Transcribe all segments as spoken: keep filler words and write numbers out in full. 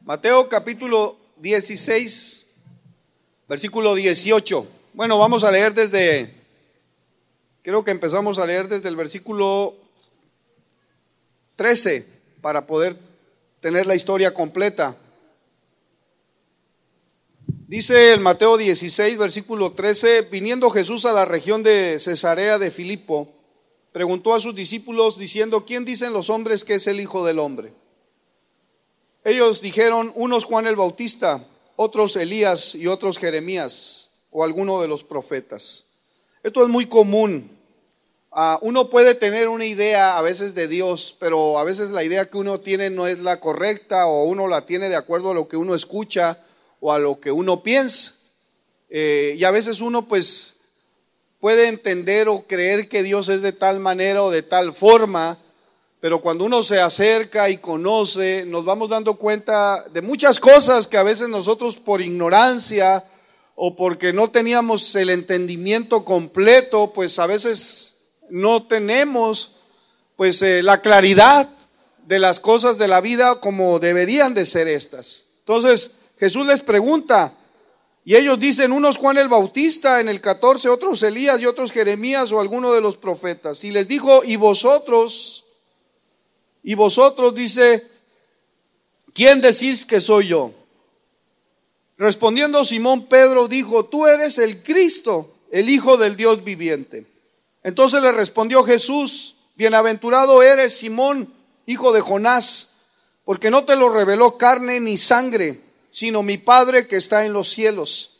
Mateo capítulo dieciséis, versículo dieciocho. Bueno, vamos a leer desde, creo que empezamos a leer desde el versículo trece para poder tener la historia completa. Dice el Mateo dieciséis, versículo trece, viniendo Jesús a la región de Cesarea de Filipo, preguntó a sus discípulos diciendo, ¿quién dicen los hombres que es el Hijo del Hombre? Ellos dijeron, unos Juan el Bautista, otros Elías y otros Jeremías o alguno de los profetas. Esto es muy común. Uh, uno puede tener una idea a veces de Dios, pero a veces la idea que uno tiene no es la correcta o uno la tiene de acuerdo a lo que uno escucha o a lo que uno piensa. Eh, y a veces uno pues puede entender o creer que Dios es de tal manera o de tal forma, pero cuando uno se acerca y conoce, nos vamos dando cuenta de muchas cosas que a veces nosotros por ignorancia o porque no teníamos el entendimiento completo, pues a veces no tenemos pues eh, la claridad de las cosas de la vida como deberían de ser estas. Entonces Jesús les pregunta y ellos dicen, unos Juan el Bautista en el catorce, otros Elías y otros Jeremías o alguno de los profetas. Y les dijo, y vosotros... Y vosotros, dice, ¿quién decís que soy yo? Respondiendo Simón Pedro dijo, tú eres el Cristo, el Hijo del Dios viviente. Entonces le respondió Jesús, bienaventurado eres Simón, hijo de Jonás, porque no te lo reveló carne ni sangre, sino mi Padre que está en los cielos.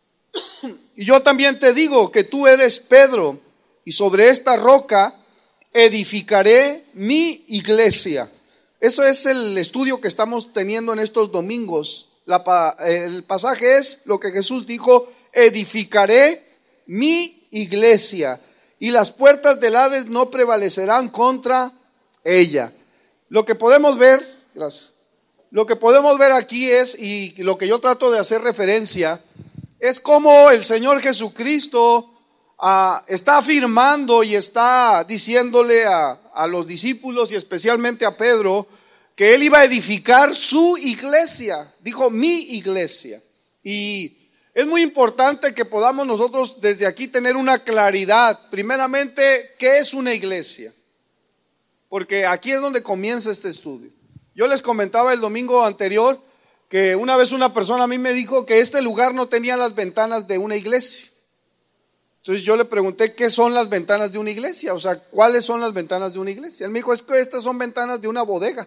Y yo también te digo que tú eres Pedro, y sobre esta roca edificaré mi iglesia. Eso es el estudio que estamos teniendo en estos domingos. La, el pasaje es lo que Jesús dijo, edificaré mi iglesia y las puertas del Hades no prevalecerán contra ella. Lo que podemos ver, gracias, lo que podemos ver aquí es, y lo que yo trato de hacer referencia, es cómo el Señor Jesucristo Uh, está afirmando y está diciéndole a, a los discípulos y especialmente a Pedro que él iba a edificar su iglesia. Dijo mi iglesia. Y es muy importante que podamos nosotros desde aquí tener una claridad. Primeramente, ¿qué es una iglesia? Porque aquí es donde comienza este estudio. Yo les comentaba el domingo anterior que una vez una persona a mí me dijo que este lugar no tenía las ventanas de una iglesia. Entonces yo le pregunté, ¿qué son las ventanas de una iglesia? O sea, ¿cuáles son las ventanas de una iglesia? Él me dijo, es que estas son ventanas de una bodega.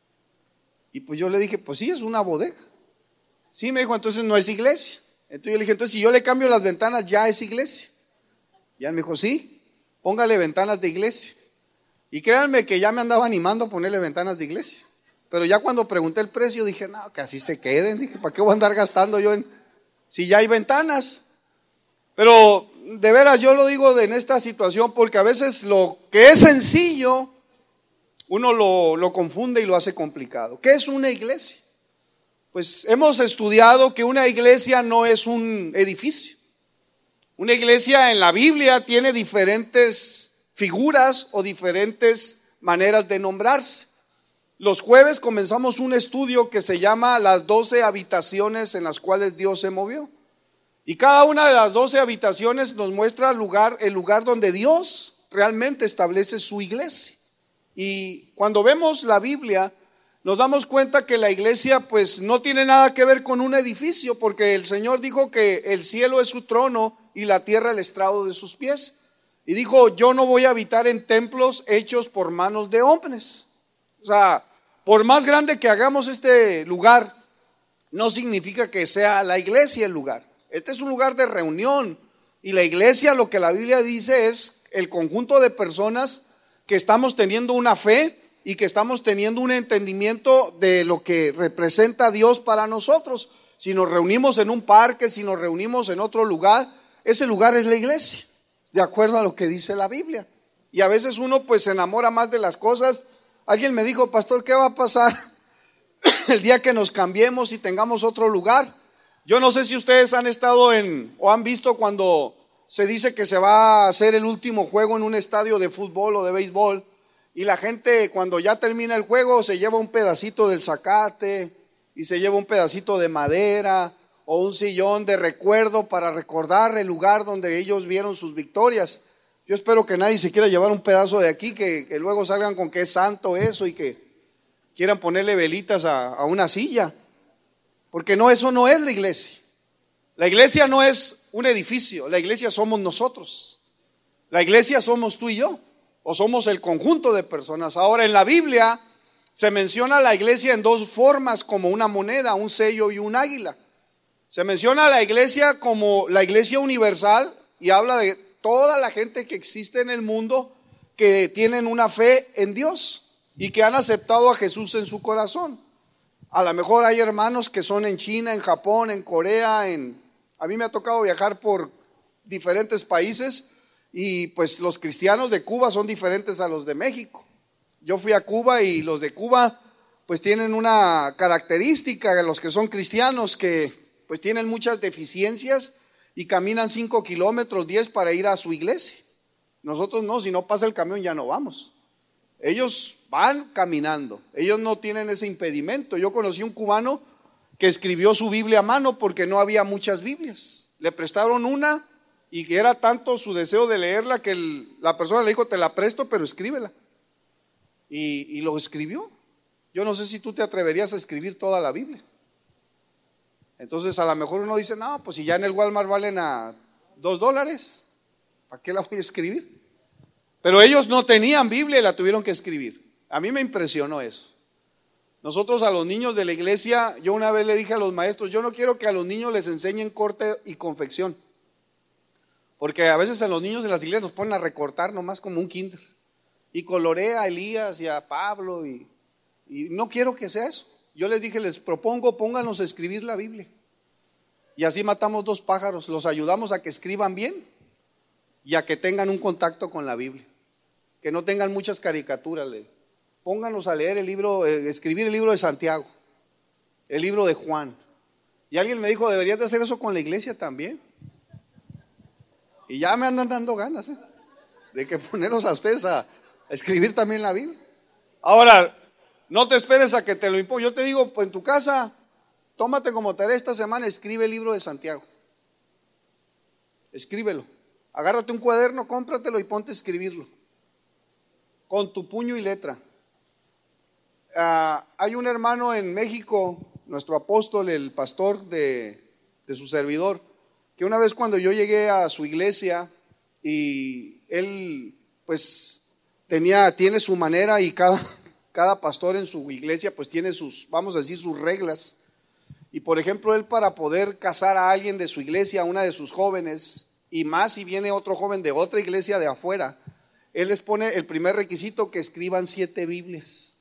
Y pues yo le dije, pues sí, es una bodega. Sí, me dijo, entonces no es iglesia. Entonces yo le dije, entonces si yo le cambio las ventanas, ¿ya es iglesia? Y él me dijo, sí, póngale ventanas de iglesia. Y créanme que ya me andaba animando a ponerle ventanas de iglesia. Pero ya cuando pregunté el precio, dije, no, que así se queden. Dije, ¿para qué voy a andar gastando yo en si ya hay ventanas? Pero de veras yo lo digo en esta situación porque a veces lo que es sencillo uno lo, lo confunde y lo hace complicado. ¿Qué es una iglesia? Pues hemos estudiado que una iglesia no es un edificio. Una iglesia en la Biblia tiene diferentes figuras o diferentes maneras de nombrarse. Los jueves comenzamos un estudio que se llama las doce habitaciones en las cuales Dios se movió. Y cada una de las doce habitaciones nos muestra el lugar, el lugar donde Dios realmente establece su iglesia. Y cuando vemos la Biblia, nos damos cuenta que la iglesia pues no tiene nada que ver con un edificio, porque el Señor dijo que el cielo es su trono y la tierra el estrado de sus pies. Y dijo, yo no voy a habitar en templos hechos por manos de hombres. O sea, por más grande que hagamos este lugar, no significa que sea la iglesia el lugar. Este es un lugar de reunión y la iglesia, lo que la Biblia dice, es el conjunto de personas que estamos teniendo una fe y que estamos teniendo un entendimiento de lo que representa Dios para nosotros. Si nos reunimos en un parque, si nos reunimos en otro lugar, ese lugar es la iglesia, de acuerdo a lo que dice la Biblia. Y a veces uno pues se enamora más de las cosas. Alguien me dijo, pastor, ¿qué va a pasar el día que nos cambiemos y tengamos otro lugar? Yo no sé si ustedes han estado en o han visto cuando se dice que se va a hacer el último juego en un estadio de fútbol o de béisbol y la gente cuando ya termina el juego se lleva un pedacito del zacate y se lleva un pedacito de madera o un sillón de recuerdo para recordar el lugar donde ellos vieron sus victorias. Yo espero que nadie se quiera llevar un pedazo de aquí, que, que luego salgan con que es santo eso y que quieran ponerle velitas a, a una silla, porque no, eso no es la iglesia. La iglesia no es un edificio, la iglesia somos nosotros. La iglesia somos tú y yo, o somos el conjunto de personas. Ahora, en la Biblia se menciona la iglesia en dos formas, como una moneda, un sello y un águila. Se menciona a la iglesia como la iglesia universal y habla de toda la gente que existe en el mundo que tienen una fe en Dios y que han aceptado a Jesús en su corazón. A lo mejor hay hermanos que son en China, en Japón, en Corea, en... a mí me ha tocado viajar por diferentes países y pues los cristianos de Cuba son diferentes a los de México. Yo fui a Cuba y los de Cuba pues tienen una característica, los que son cristianos, que pues tienen muchas deficiencias y caminan cinco kilómetros, diez para ir a su iglesia. Nosotros no, si no pasa el camión ya no vamos. Ellos van caminando, ellos no tienen ese impedimento. Yo conocí un cubano que escribió su Biblia a mano porque no había muchas Biblias. Le prestaron una y que era tanto su deseo de leerla que el, la persona le dijo, te la presto, pero escríbela. Y, y lo escribió. Yo no sé si tú te atreverías a escribir toda la Biblia. Entonces a lo mejor uno dice, no, pues si ya en el Walmart valen a dos dólares, ¿para qué la voy a escribir? Pero ellos no tenían Biblia y la tuvieron que escribir. A mí me impresionó eso. Nosotros a los niños de la iglesia, yo una vez le dije a los maestros, yo no quiero que a los niños les enseñen corte y confección, porque a veces a los niños de las iglesias nos ponen a recortar nomás como un kinder, y colorea a Elías y a Pablo, y, y no quiero que sea eso. Yo les dije, les propongo, pónganos a escribir la Biblia, y así matamos dos pájaros, los ayudamos a que escriban bien, y a que tengan un contacto con la Biblia, que no tengan muchas caricaturas. Pónganos a leer el libro, eh, escribir el libro de Santiago, el libro de Juan. Y alguien me dijo, deberías de hacer eso con la iglesia también. Y ya me andan dando ganas, ¿eh? de que ponerlos a ustedes a, a escribir también la Biblia. Ahora, no te esperes a que te lo imponga. Yo te digo, pues en tu casa, tómate como tarea esta semana, escribe el libro de Santiago. Escríbelo. Agárrate un cuaderno, cómpratelo y ponte a escribirlo. Con tu puño y letra. Uh, hay un hermano en México, nuestro apóstol, el pastor de, de su servidor, que una vez cuando yo llegué a su iglesia y él pues tenía, tiene su manera y cada, cada pastor en su iglesia pues tiene sus, vamos a decir, sus reglas. Y por ejemplo, él para poder casar a alguien de su iglesia, a una de sus jóvenes, y más si viene otro joven de otra iglesia de afuera, él les pone el primer requisito, que escriban siete Biblias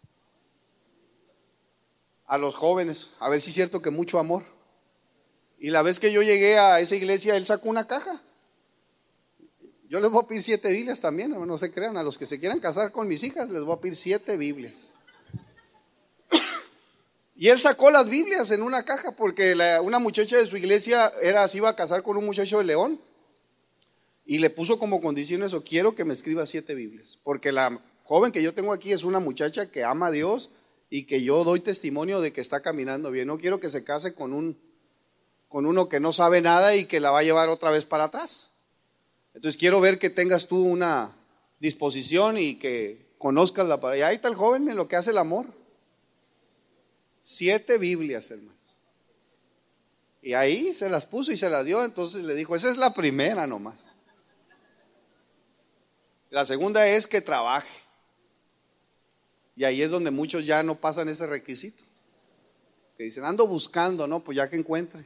a los jóvenes, a ver si es cierto que mucho amor. Y la vez que yo llegué a esa iglesia, él sacó una caja. Yo les voy a pedir siete Biblias también, no se crean, a los que se quieran casar con mis hijas, les voy a pedir siete Biblias. Y él sacó las Biblias en una caja, porque la, una muchacha de su iglesia era, se iba a casar con un muchacho de León, y le puso como condición eso, quiero que me escriba siete Biblias, porque la joven que yo tengo aquí es una muchacha que ama a Dios, y que yo doy testimonio de que está caminando bien. No quiero que se case con un con uno que no sabe nada y que la va a llevar otra vez para atrás. Entonces quiero ver que tengas tú una disposición y que conozcas la palabra. Y ahí está el joven en lo que hace el amor. Siete Biblias, hermanos. Y ahí se las puso y se las dio. Entonces le dijo, esa es la primera nomás. La segunda es que trabaje. Y ahí es donde muchos ya no pasan ese requisito. Que dicen, ando buscando, no, pues ya que encuentre.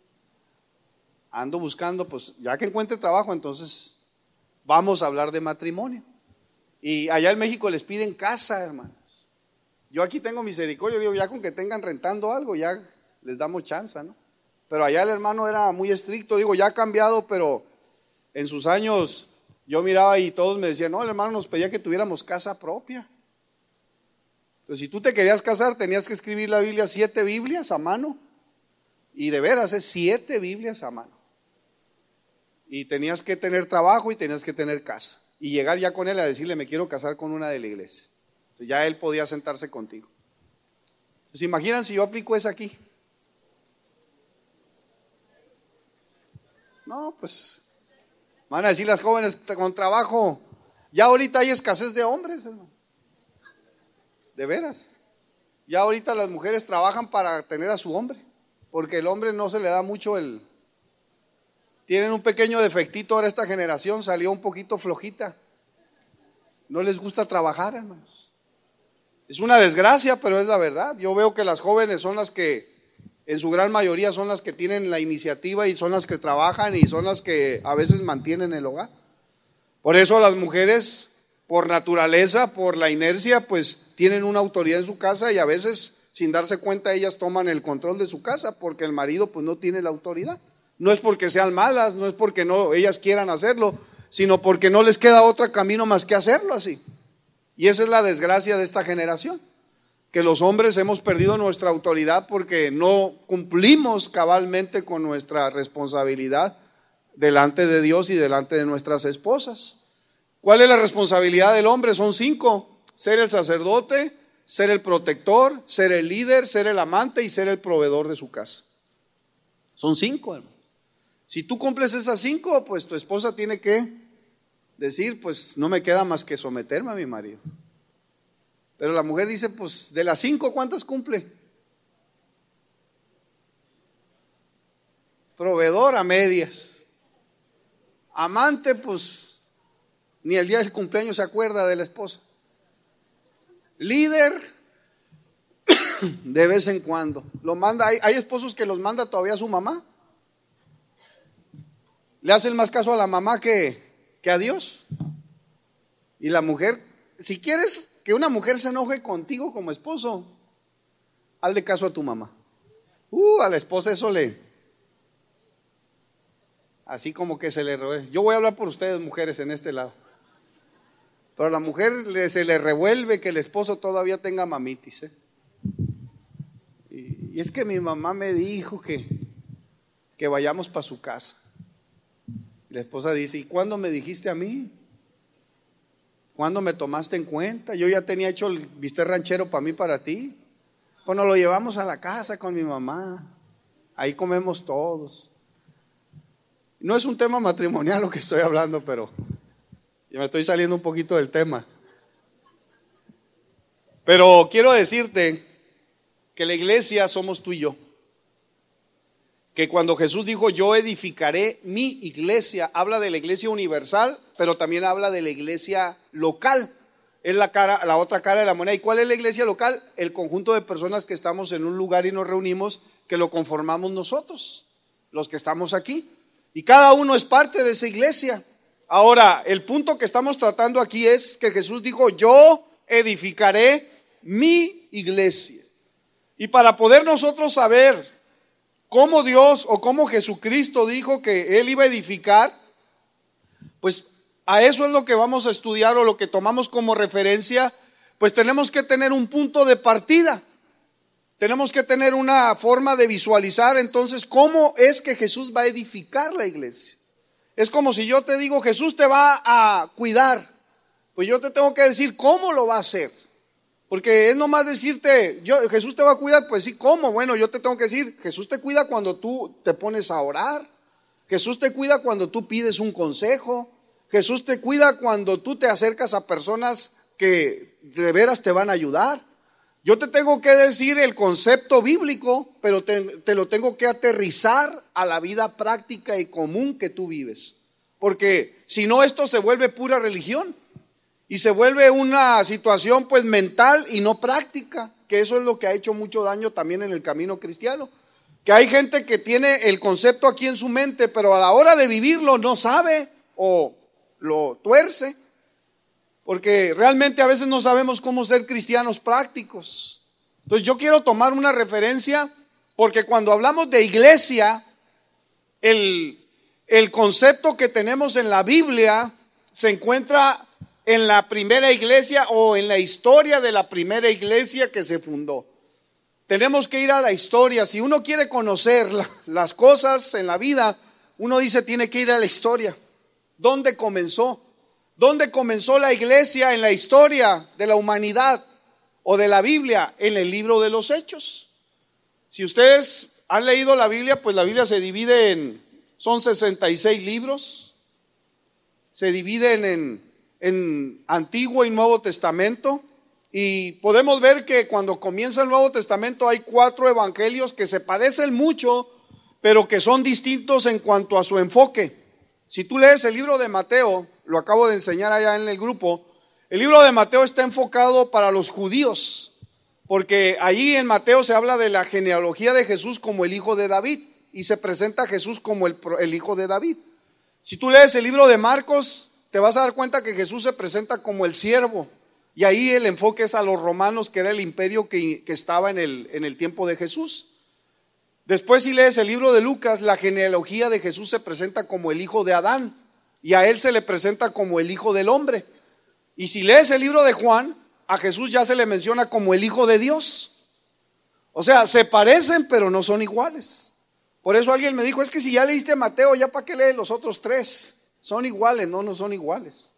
Ando buscando, pues ya que encuentre trabajo, entonces vamos a hablar de matrimonio. Y allá en México les piden casa, hermanos. Yo aquí tengo misericordia, digo, ya con que tengan rentando algo, ya les damos chance, ¿no? Pero allá el hermano era muy estricto, digo, ya ha cambiado, pero en sus años yo miraba y todos me decían, no, el hermano nos pedía que tuviéramos casa propia. Entonces, si tú te querías casar, tenías que escribir la Biblia, siete Biblias a mano. Y de veras, es siete Biblias a mano. Y tenías que tener trabajo y tenías que tener casa. Y llegar ya con él a decirle, me quiero casar con una de la iglesia. Entonces, ya él podía sentarse contigo. ¿Se imaginan si yo aplico esa aquí? No, pues van a decir las jóvenes con trabajo, ya ahorita hay escasez de hombres, hermano. De veras. Ya ahorita las mujeres trabajan para tener a su hombre, porque el hombre no se le da mucho el... Tienen un pequeño defectito ahora, esta generación salió un poquito flojita. No les gusta trabajar, hermanos. Es una desgracia, pero es la verdad. Yo veo que las jóvenes son las que, en su gran mayoría, son las que tienen la iniciativa y son las que trabajan y son las que a veces mantienen el hogar. Por eso las mujeres, por naturaleza, por la inercia, pues tienen una autoridad en su casa y a veces, sin darse cuenta, ellas toman el control de su casa porque el marido pues no tiene la autoridad. No es porque sean malas, no es porque no ellas quieran hacerlo, sino porque no les queda otro camino más que hacerlo así. Y esa es la desgracia de esta generación, que los hombres hemos perdido nuestra autoridad porque no cumplimos cabalmente con nuestra responsabilidad delante de Dios y delante de nuestras esposas. ¿Cuál es la responsabilidad del hombre? Son cinco: ser el sacerdote, ser el protector, ser el líder, ser el amante y ser el proveedor de su casa. Son cinco, hermano. Si tú cumples esas cinco, pues tu esposa tiene que decir, pues no me queda más que someterme a mi marido. Pero la mujer dice, pues de las cinco, ¿cuántas cumple? Proveedor a medias. Amante, pues ni el día del cumpleaños se acuerda de la esposa. Líder, de vez en cuando. Lo manda, hay, hay esposos que los manda todavía a su mamá. Le hacen más caso a la mamá que, que a Dios. Y la mujer, si quieres que una mujer se enoje contigo como esposo, hazle caso a tu mamá. Uh, a la esposa eso le, así como que se le revuelve. Yo voy a hablar por ustedes, mujeres, en este lado. Pero a la mujer le, se le revuelve que el esposo todavía tenga mamitis, ¿eh? Y, y es que mi mamá me dijo que, que vayamos para su casa. Y la esposa dice, ¿y cuándo me dijiste a mí? ¿Cuándo me tomaste en cuenta? Yo ya tenía hecho el bistec ranchero para mí, para ti. Pues nos lo llevamos a la casa con mi mamá. Ahí comemos todos. No es un tema matrimonial lo que estoy hablando, pero yo me estoy saliendo un poquito del tema. Pero quiero decirte que la iglesia somos tú y yo. Que cuando Jesús dijo, yo edificaré mi iglesia, habla de la iglesia universal, pero también habla de la iglesia local. Es la cara, la otra cara de la moneda. ¿Y cuál es la iglesia local? El conjunto de personas que estamos en un lugar y nos reunimos, que lo conformamos nosotros, los que estamos aquí. Y cada uno es parte de esa iglesia. Ahora, el punto que estamos tratando aquí es que Jesús dijo, yo edificaré mi iglesia. Y para poder nosotros saber cómo Dios o cómo Jesucristo dijo que Él iba a edificar, pues a eso es lo que vamos a estudiar o lo que tomamos como referencia. Pues tenemos que tener un punto de partida. Tenemos que tener una forma de visualizar entonces cómo es que Jesús va a edificar la iglesia. Es como si yo te digo, Jesús te va a cuidar. Pues yo te tengo que decir cómo lo va a hacer. Porque es nomás decirte, yo, Jesús te va a cuidar, pues sí, ¿cómo? Bueno, yo te tengo que decir, Jesús te cuida cuando tú te pones a orar. Jesús te cuida cuando tú pides un consejo. Jesús te cuida cuando tú te acercas a personas que de veras te van a ayudar. Yo te tengo que decir el concepto bíblico, pero te, te lo tengo que aterrizar a la vida práctica y común que tú vives. Porque si no, esto se vuelve pura religión y se vuelve una situación pues mental y no práctica, que eso es lo que ha hecho mucho daño también en el camino cristiano. Que hay gente que tiene el concepto aquí en su mente, pero a la hora de vivirlo no sabe o lo tuerce. Porque realmente a veces no sabemos cómo ser cristianos prácticos. Entonces yo quiero tomar una referencia, porque cuando hablamos de iglesia, el, el concepto que tenemos en la Biblia se encuentra en la primera iglesia o en la historia de la primera iglesia que se fundó. Tenemos que ir a la historia. Si uno quiere conocer la, las cosas en la vida, uno dice tiene que ir a la historia. ¿Dónde comenzó? ¿Dónde comenzó la iglesia en la historia de la humanidad? o de la Biblia en el libro de los Hechos. Si ustedes han leído la Biblia, pues la Biblia se divide en, son sesenta y seis libros, se dividen en, en Antiguo y Nuevo Testamento, y podemos ver que cuando comienza el Nuevo Testamento hay cuatro evangelios que se parecen mucho, pero que son distintos en cuanto a su enfoque. Si tú lees el libro de Mateo, lo acabo de enseñar allá en el grupo, el libro de Mateo está enfocado para los judíos, porque allí en Mateo se habla de la genealogía de Jesús como el hijo de David, y se presenta a Jesús como el, el hijo de David. Si tú lees el libro de Marcos, te vas a dar cuenta que Jesús se presenta como el siervo, y ahí el enfoque es a los romanos, que era el imperio que, que estaba en el, en el tiempo de Jesús. Después, si lees el libro de Lucas, la genealogía de Jesús se presenta como el hijo de Adán, y a él se le presenta como el hijo del hombre. Y si lees el libro de Juan, a Jesús ya se le menciona como el hijo de Dios. O sea, se parecen pero no son iguales. Por eso alguien me dijo, es que si ya leíste Mateo, ¿ya para qué lees los otros tres? Son iguales. No, no son iguales.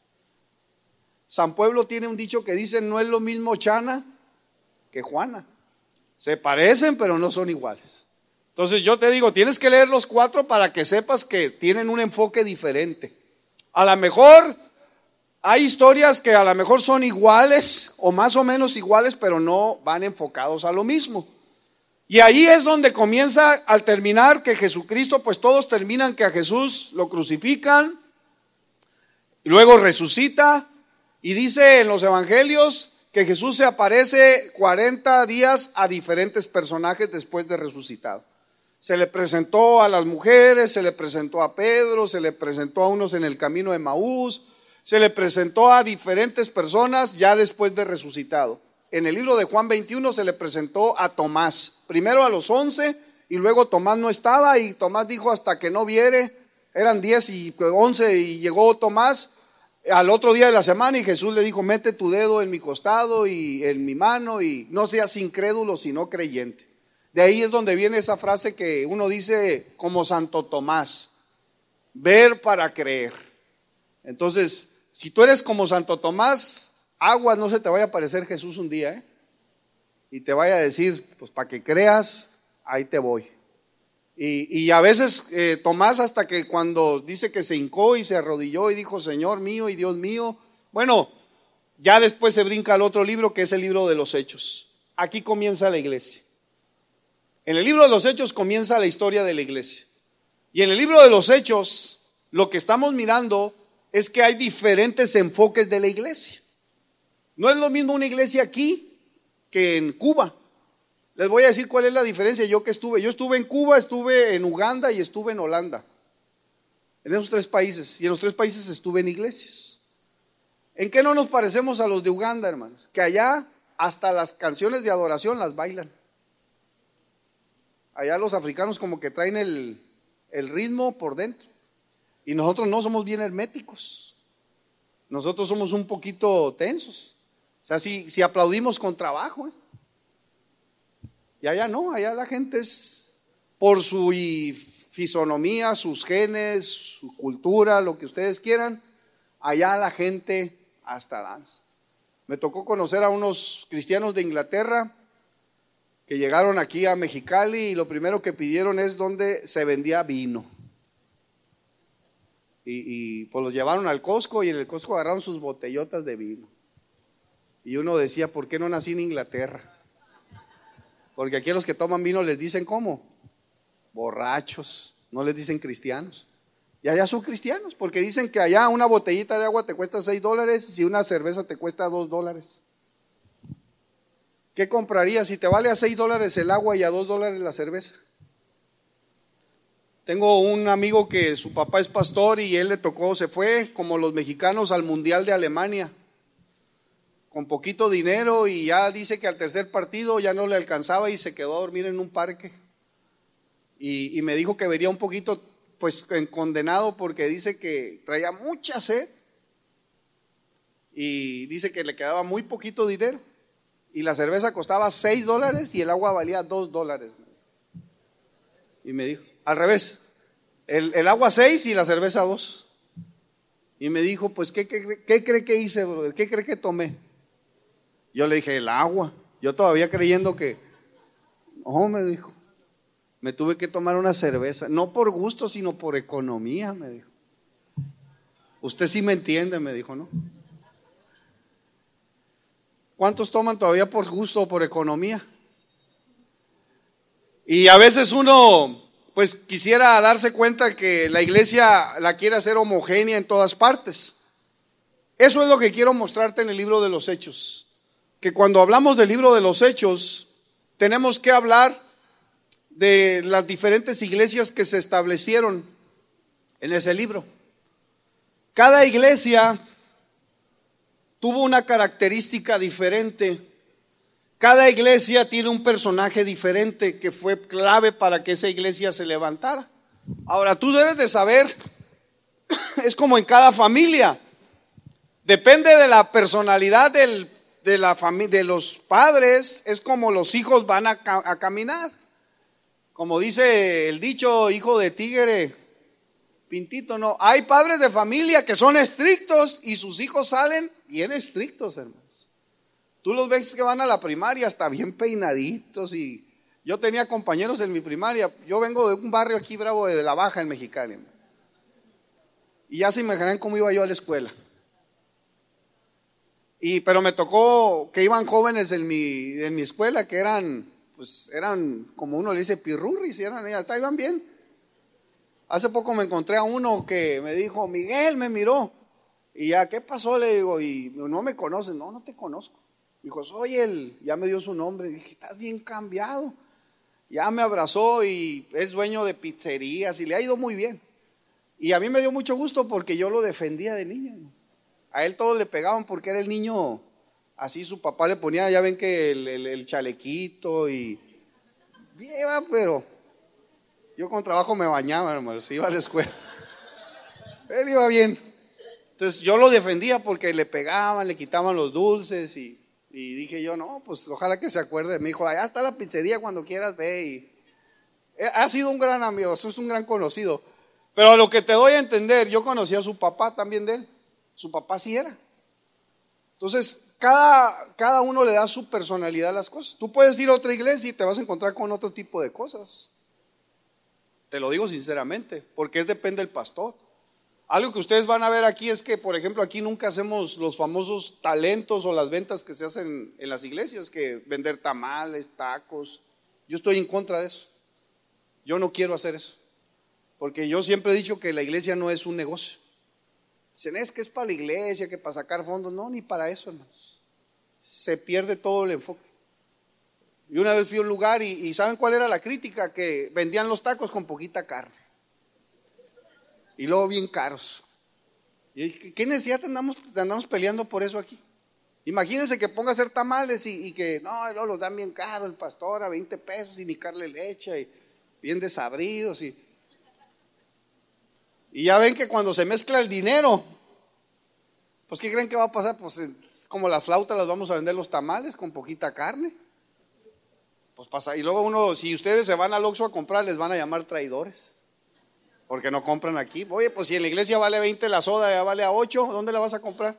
San Pueblo tiene un dicho que dice, no es lo mismo Chana que Juana. Se parecen pero no son iguales. Entonces yo te digo, tienes que leer los cuatro para que sepas que tienen un enfoque diferente. A lo mejor hay historias que a lo mejor son iguales o más o menos iguales, pero no van enfocados a lo mismo. Y ahí es donde comienza, al terminar, que Jesucristo, pues todos terminan que a Jesús lo crucifican, y luego resucita, y dice en los evangelios que Jesús se aparece cuarenta días a diferentes personajes después de resucitado. Se le presentó a las mujeres, se le presentó a Pedro, se le presentó a unos en el camino de Maús, se le presentó a diferentes personas ya después de resucitado. En el libro de Juan veintiuno se le presentó a Tomás, primero a los once, y luego Tomás no estaba, y Tomás dijo hasta que no viere, eran diez y once, y llegó Tomás al otro día de la semana, y Jesús le dijo, mete tu dedo en mi costado y en mi mano, y no seas incrédulo sino creyente. De ahí es donde viene esa frase que uno dice como Santo Tomás, ver para creer. Entonces, si tú eres como Santo Tomás, aguas, no se te vaya a aparecer Jesús un día, ¿eh? Y te vaya a decir, pues para que creas, ahí te voy. Y, y a veces eh, Tomás, hasta que cuando dice que se hincó y se arrodilló y dijo, Señor mío y Dios mío, bueno, ya después se brinca al otro libro, que es el libro de los Hechos. Aquí comienza la iglesia. En el libro de los Hechos comienza la historia de la iglesia. Y en el libro de los Hechos, lo que estamos mirando es que hay diferentes enfoques de la iglesia. No es lo mismo una iglesia aquí que en Cuba. Les voy a decir cuál es la diferencia. Yo que estuve, yo estuve en Cuba, estuve en Uganda y estuve en Holanda. En esos tres países. Y en los tres países estuve en iglesias. ¿En qué no nos parecemos a los de Uganda, hermanos? Que allá hasta las canciones de adoración las bailan. Allá los africanos como que traen el, el ritmo por dentro. Y nosotros no, somos bien herméticos. Nosotros somos un poquito tensos. O sea, si, si aplaudimos con trabajo, ¿eh? Y allá no, allá la gente es por su fisonomía, sus genes, su cultura, lo que ustedes quieran. Allá la gente hasta danza. Me tocó conocer a unos cristianos de Inglaterra que llegaron aquí a Mexicali y lo primero que pidieron es donde se vendía vino. Y, y pues los llevaron al Costco y en el Costco agarraron sus botellotas de vino. Y uno decía, ¿por qué no nací en Inglaterra? Porque aquí a los que toman vino les dicen ¿cómo? Borrachos, no les dicen cristianos. Y allá son cristianos, porque dicen que allá una botellita de agua te cuesta seis dólares y una cerveza te cuesta dos dólares. ¿Qué comprarías si te vale a seis dólares el agua y a dos dólares la cerveza? Tengo un amigo que su papá es pastor y él le tocó, se fue como los mexicanos al Mundial de Alemania, con poquito dinero, y ya dice que al tercer partido ya no le alcanzaba y se quedó a dormir en un parque. Y, y me dijo que vería un poquito pues condenado porque dice que traía mucha sed y dice que le quedaba muy poquito dinero. Y la cerveza costaba seis dólares y el agua valía dos dólares. Y me dijo, al revés, el, el agua seis y la cerveza dos. Y me dijo, pues, ¿qué, qué, qué cree que hice, brother? ¿Qué cree que tomé? Yo le dije, el agua. Yo todavía creyendo que, no, me dijo, me tuve que tomar una cerveza, no por gusto, sino por economía, me dijo. Usted sí me entiende, me dijo, ¿no? ¿Cuántos toman todavía por gusto o por economía? Y a veces uno, pues quisiera darse cuenta que la iglesia la quiere hacer homogénea en todas partes. Eso es lo que quiero mostrarte en el libro de los Hechos. Que cuando hablamos del libro de los Hechos, tenemos que hablar de las diferentes iglesias que se establecieron en ese libro. Cada iglesia tuvo una característica diferente. Cada iglesia tiene un personaje diferente que fue clave para que esa iglesia se levantara. Ahora, tú debes de saber, es como en cada familia. Depende de la personalidad del, de, la fami- de los padres, es como los hijos van a, ca- a caminar. Como dice el dicho, hijo de tigre, pintito, no. Hay padres de familia que son estrictos y sus hijos salen bien estrictos, hermanos. Tú los ves que van a la primaria hasta bien peinaditos. Y yo tenía compañeros en mi primaria. Yo vengo de un barrio aquí bravo de La Baja en Mexicali, y ya se imaginan cómo iba yo a la escuela. Y pero me tocó que iban jóvenes en mi, en mi escuela que eran, pues eran como uno le dice pirurris, y eran, hasta iban bien. Hace poco me encontré a uno que me dijo, Miguel, me miró. Y ya, ¿qué pasó? Le digo, y no me conoces. No, no te conozco. Dijo, soy él. Ya me dio su nombre. Y dije, estás bien cambiado. Ya me abrazó y es dueño de pizzerías y le ha ido muy bien. Y a mí me dio mucho gusto porque yo lo defendía de niño. A él todos le pegaban porque era el niño, así su papá le ponía, ya ven que el, el, el chalequito y bien, pero yo con trabajo me bañaba, hermano, se iba a la escuela. Él iba bien. Entonces yo lo defendía porque le pegaban, le quitaban los dulces y, y dije yo, no, pues ojalá que se acuerde. Me dijo, allá está la pizzería cuando quieras, ve. Y ha sido un gran amigo, eso es un gran conocido. Pero lo que te doy a entender, yo conocí a su papá también de él. Su papá sí era. Entonces, cada, cada uno le da su personalidad a las cosas. Tú puedes ir a otra iglesia y te vas a encontrar con otro tipo de cosas. Te lo digo sinceramente, porque es depende del pastor. Algo que ustedes van a ver aquí es que, por ejemplo, aquí nunca hacemos los famosos talentos o las ventas que se hacen en las iglesias, que vender tamales, tacos. Yo estoy en contra de eso. Yo no quiero hacer eso, porque yo siempre he dicho que la iglesia no es un negocio. Dicen, es que es para la iglesia, que para sacar fondos. No, ni para eso, hermanos. Se pierde todo el enfoque. Y una vez fui a un lugar y, y ¿saben cuál era la crítica? Que vendían los tacos con poquita carne. Y luego bien caros. Y dije, ¿qué necesidad andamos, andamos peleando por eso aquí? Imagínense que ponga a hacer tamales y, y que no, luego los dan bien caros el pastor a veinte pesos y ni carne leche y bien desabridos y... Y ya ven que cuando se mezcla el dinero, pues ¿qué creen que va a pasar? Pues es como las flautas las vamos a vender los tamales con poquita carne. Pues pasa, y luego uno, si ustedes se van al Oxxo a comprar, les van a llamar traidores, porque no compran aquí. Oye, pues si en la iglesia vale veinte la soda, ya vale a ocho, ¿dónde la vas a comprar?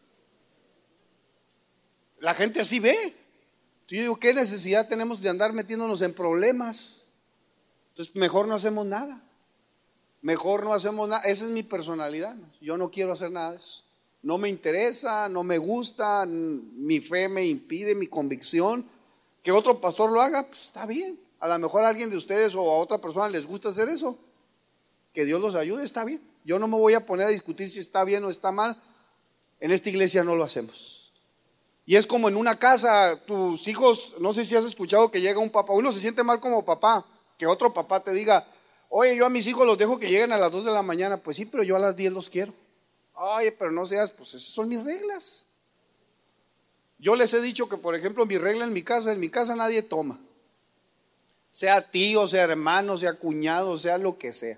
La gente así ve. Yo digo, ¿qué necesidad tenemos de andar metiéndonos en problemas? Entonces mejor no hacemos nada. Mejor no hacemos nada. Esa es mi personalidad. Yo no quiero hacer nada de eso. No me interesa, no me gusta, mi fe me impide, mi convicción. Que otro pastor lo haga, pues está bien. A lo mejor a alguien de ustedes o a otra persona les gusta hacer eso. Que Dios los ayude, está bien. Yo no me voy a poner a discutir si está bien o está mal. En esta iglesia no lo hacemos. Y es como en una casa, tus hijos, no sé si has escuchado que llega un papá, uno se siente mal como papá, que otro papá te diga, oye, yo a mis hijos los dejo que lleguen a las dos de la mañana. Pues sí, pero yo a las diez los quiero. Oye, pero no seas, pues esas son mis reglas. Yo les he dicho que, por ejemplo, mi regla en mi casa, en mi casa nadie toma. Sea tío, sea hermano, sea cuñado, sea lo que sea.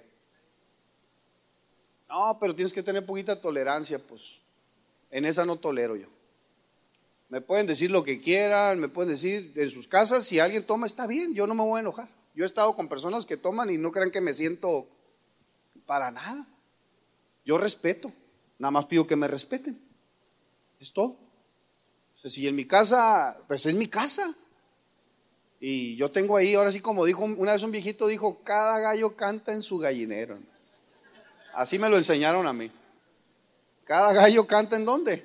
No, pero tienes que tener poquita tolerancia, pues en esa no tolero yo. Me pueden decir lo que quieran, me pueden decir en sus casas, si alguien toma está bien, yo no me voy a enojar. Yo he estado con personas que toman y no crean que me siento para nada. Yo respeto, nada más pido que me respeten. Es todo. Si en mi casa, pues es mi casa. Y yo tengo ahí, ahora sí como dijo, una vez un viejito dijo, cada gallo canta en su gallinero. Así me lo enseñaron a mí. Cada gallo canta ¿en dónde?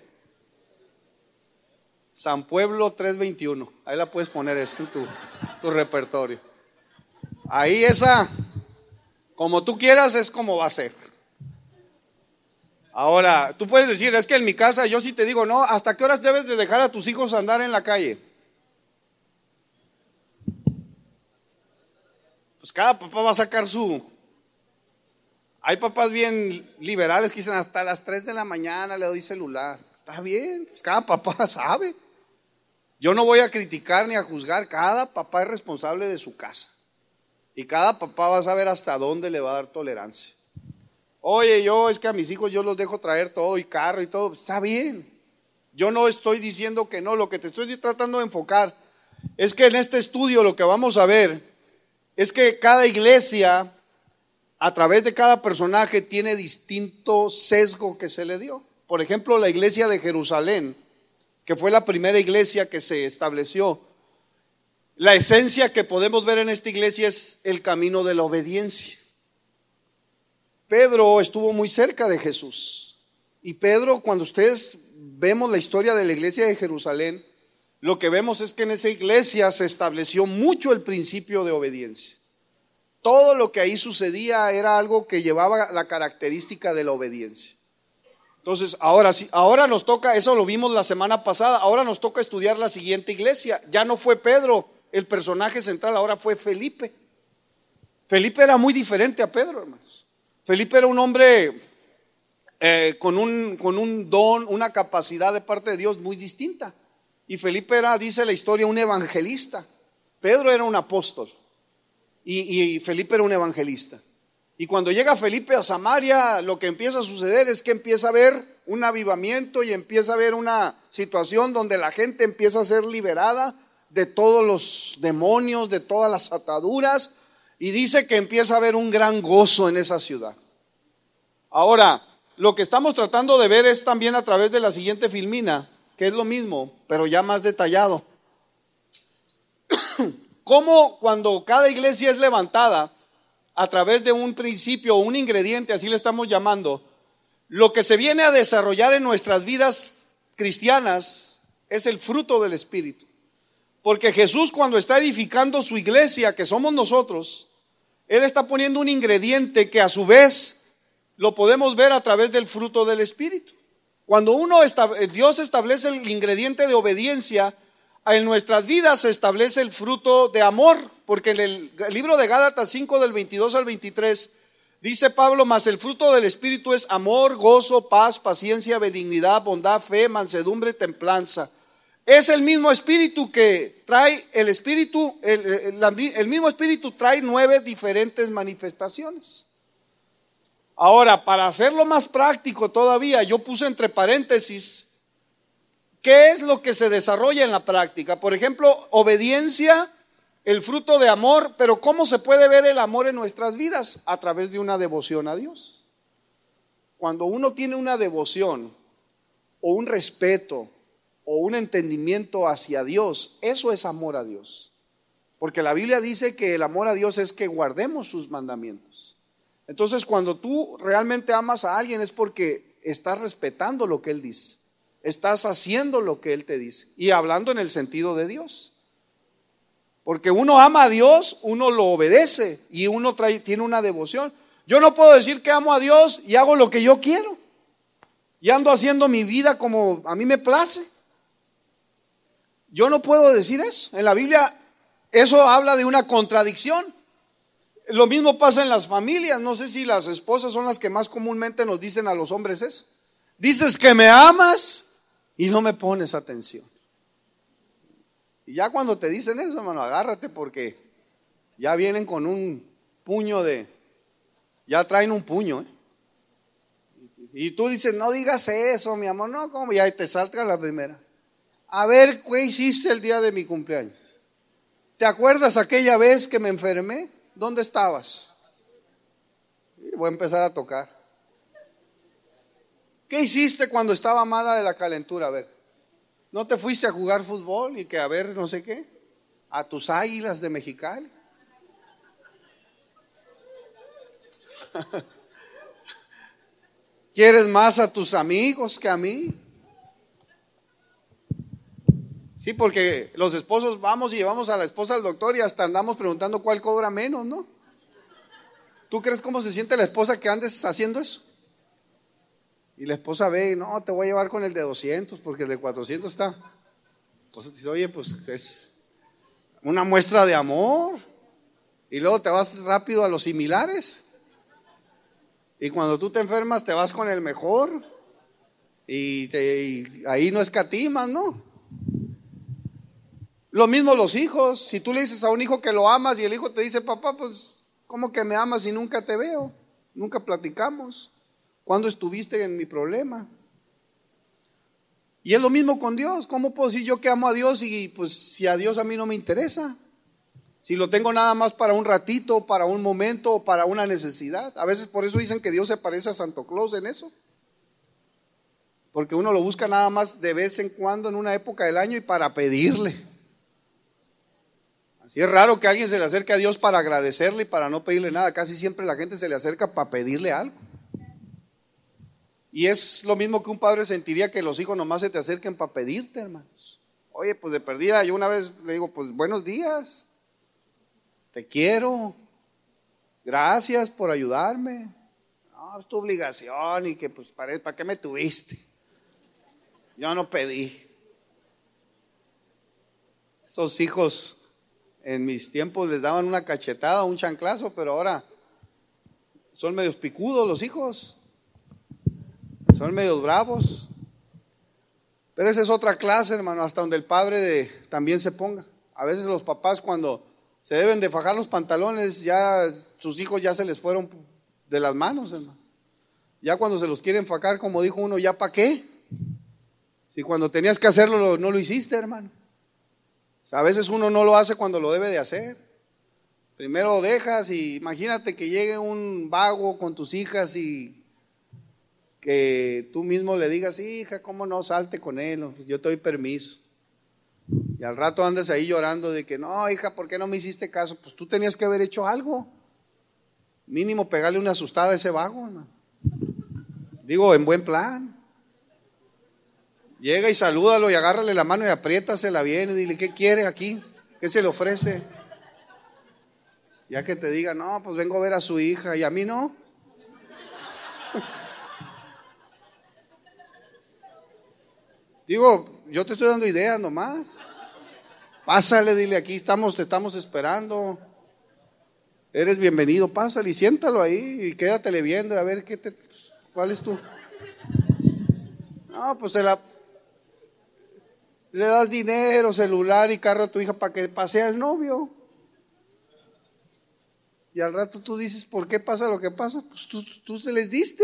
San Pueblo trescientos veintiuno. Ahí la puedes poner, es en tu, tu repertorio. Ahí esa, como tú quieras, es como va a ser. Ahora, tú puedes decir, es que en mi casa yo sí te digo, no, ¿hasta qué horas debes de dejar a tus hijos andar en la calle? Pues cada papá va a sacar su... Hay papás bien liberales que dicen hasta las tres de la mañana le doy celular. Está bien, pues cada papá sabe. Yo no voy a criticar ni a juzgar, cada papá es responsable de su casa. Y cada papá va a saber hasta dónde le va a dar tolerancia. Oye, yo es que a mis hijos yo los dejo traer todo y carro y todo. Está bien. Yo no estoy diciendo que no, lo que te estoy tratando de enfocar es que en este estudio lo que vamos a ver es que cada iglesia, a través de cada personaje, tiene distinto sesgo que se le dio. Por ejemplo, la iglesia de Jerusalén, que fue la primera iglesia que se estableció, la esencia que podemos ver en esta iglesia es el camino de la obediencia. Pedro estuvo muy cerca de Jesús. Y Pedro, cuando ustedes vemos la historia de la iglesia de Jerusalén, lo que vemos es que en esa iglesia se estableció mucho el principio de obediencia. Todo lo que ahí sucedía era algo que llevaba la característica de la obediencia. Entonces, ahora sí, ahora nos toca, eso lo vimos la semana pasada, ahora nos toca estudiar la siguiente iglesia. Ya no fue Pedro el personaje central, ahora fue Felipe. Felipe era muy diferente a Pedro, hermanos. Felipe era un hombre eh, con un, con un don, una capacidad de parte de Dios muy distinta. Y Felipe era, dice la historia, un evangelista. Pedro era un apóstol y, y Felipe era un evangelista. Y cuando llega Felipe a Samaria, lo que empieza a suceder es que empieza a haber un avivamiento y empieza a haber una situación donde la gente empieza a ser liberada de todos los demonios, de todas las ataduras, y dice que empieza a haber un gran gozo en esa ciudad. Ahora, lo que estamos tratando de ver es también a través de la siguiente filmina, que es lo mismo, pero ya más detallado. Cómo cuando cada iglesia es levantada a través de un principio o un ingrediente, así le estamos llamando, lo que se viene a desarrollar en nuestras vidas cristianas es el fruto del Espíritu. Porque Jesús, cuando está edificando su iglesia, que somos nosotros, Él está poniendo un ingrediente que a su vez lo podemos ver a través del fruto del Espíritu. Cuando uno Dios establece el ingrediente de obediencia, en nuestras vidas se establece el fruto de amor, porque en el libro de Gálatas cinco del veintidós al veintitrés dice Pablo, mas el fruto del Espíritu es amor, gozo, paz, paciencia, benignidad, bondad, fe, mansedumbre, templanza. Es el mismo Espíritu que trae el Espíritu, el, el, el mismo Espíritu trae nueve diferentes manifestaciones. Ahora, para hacerlo más práctico todavía, yo puse entre paréntesis, ¿qué es lo que se desarrolla en la práctica? Por ejemplo, obediencia, el fruto de amor, pero ¿cómo se puede ver el amor en nuestras vidas? A través de una devoción a Dios. Cuando uno tiene una devoción, o un respeto, o un entendimiento hacia Dios, eso es amor a Dios. Porque la Biblia dice que el amor a Dios es que guardemos sus mandamientos. Entonces, cuando tú realmente amas a alguien es porque estás respetando lo que Él dice, estás haciendo lo que Él te dice y hablando en el sentido de Dios. Porque uno ama a Dios, uno lo obedece y uno trae, tiene una devoción. Yo no puedo decir que amo a Dios y hago lo que yo quiero y ando haciendo mi vida como a mí me place. Yo no puedo decir eso. En la Biblia eso habla de una contradicción. Lo mismo pasa en las familias. No sé si las esposas son las que más comúnmente nos dicen a los hombres eso. Dices que me amas y no me pones atención. Y ya cuando te dicen eso, hermano, agárrate porque ya vienen con un puño de, ya traen un puño, ¿eh? Y tú dices, no digas eso, mi amor, no, ¿cómo? Y ahí te salta la primera. A ver, ¿qué hiciste el día de mi cumpleaños? ¿Te acuerdas aquella vez que me enfermé? ¿Dónde estabas? Y voy a empezar a tocar. ¿Qué hiciste cuando estaba mala de la calentura? A ver. ¿No te fuiste a jugar fútbol y que a ver no sé qué? A tus Águilas de Mexicali. ¿Quieres más a tus amigos que a mí? Sí, porque los esposos vamos y llevamos a la esposa al doctor y hasta andamos preguntando cuál cobra menos, ¿no? ¿Tú crees cómo se siente la esposa que andes haciendo eso? Y la esposa ve, no, te voy a llevar con el de doscientos porque el de cuatrocientos está. Entonces dice, oye, pues es una muestra de amor. Y luego te vas rápido a los similares. Y cuando tú te enfermas te vas con el mejor. Y, te, y ahí no escatimas, ¿no? Lo mismo los hijos. Si tú le dices a un hijo que lo amas y el hijo te dice, papá, pues ¿cómo que me amas y nunca te veo? Nunca platicamos. ¿Cuándo estuviste en mi problema? Y es lo mismo con Dios. ¿Cómo puedo decir yo que amo a Dios y pues si a Dios a mí no me interesa? Si lo tengo nada más para un ratito, para un momento o para una necesidad. A veces por eso dicen que Dios se parece a Santo Claus en eso. Porque uno lo busca nada más de vez en cuando en una época del año y para pedirle. Así es raro que alguien se le acerque a Dios para agradecerle y para no pedirle nada. Casi siempre la gente se le acerca para pedirle algo. Y es lo mismo que un padre sentiría que los hijos nomás se te acerquen para pedirte, hermanos. Oye, pues de perdida, yo una vez le digo, pues buenos días, te quiero, gracias por ayudarme. No, es tu obligación y que pues ¿para, para qué me tuviste? Yo no pedí. Esos hijos en mis tiempos les daban una cachetada, un chanclazo, pero ahora son medios picudos los hijos. Son medios bravos. Pero esa es otra clase, hermano, hasta donde el padre de, también se ponga. A veces los papás cuando se deben de fajar los pantalones, ya sus hijos ya se les fueron de las manos, hermano. Ya cuando se los quieren fajar, como dijo uno, ¿ya para qué? Si cuando tenías que hacerlo no lo hiciste, hermano. O sea, a veces uno no lo hace cuando lo debe de hacer. Primero lo dejas y imagínate que llegue un vago con tus hijas y que tú mismo le digas, hija, ¿cómo no? Salte con él, yo te doy permiso. Y al rato andas ahí llorando de que, no, hija, ¿por qué no me hiciste caso? Pues tú tenías que haber hecho algo. Mínimo pegarle una asustada a ese vago, hermano. Digo, en buen plan. Llega y salúdalo y agárrale la mano y apriétasela bien y dile, ¿qué quiere aquí? ¿Qué se le ofrece? Ya que te diga, no, pues vengo a ver a su hija y a mí no. Digo, yo te estoy dando ideas nomás. Pásale, dile, aquí estamos, te estamos esperando. Eres bienvenido, pásale y siéntalo ahí y quédatele viendo a ver qué te, pues, cuál es tu. No, pues se la, le das dinero, celular y carro a tu hija para que pasee al novio. Y al rato tú dices, ¿por qué pasa lo que pasa? Pues tú, tú se les diste.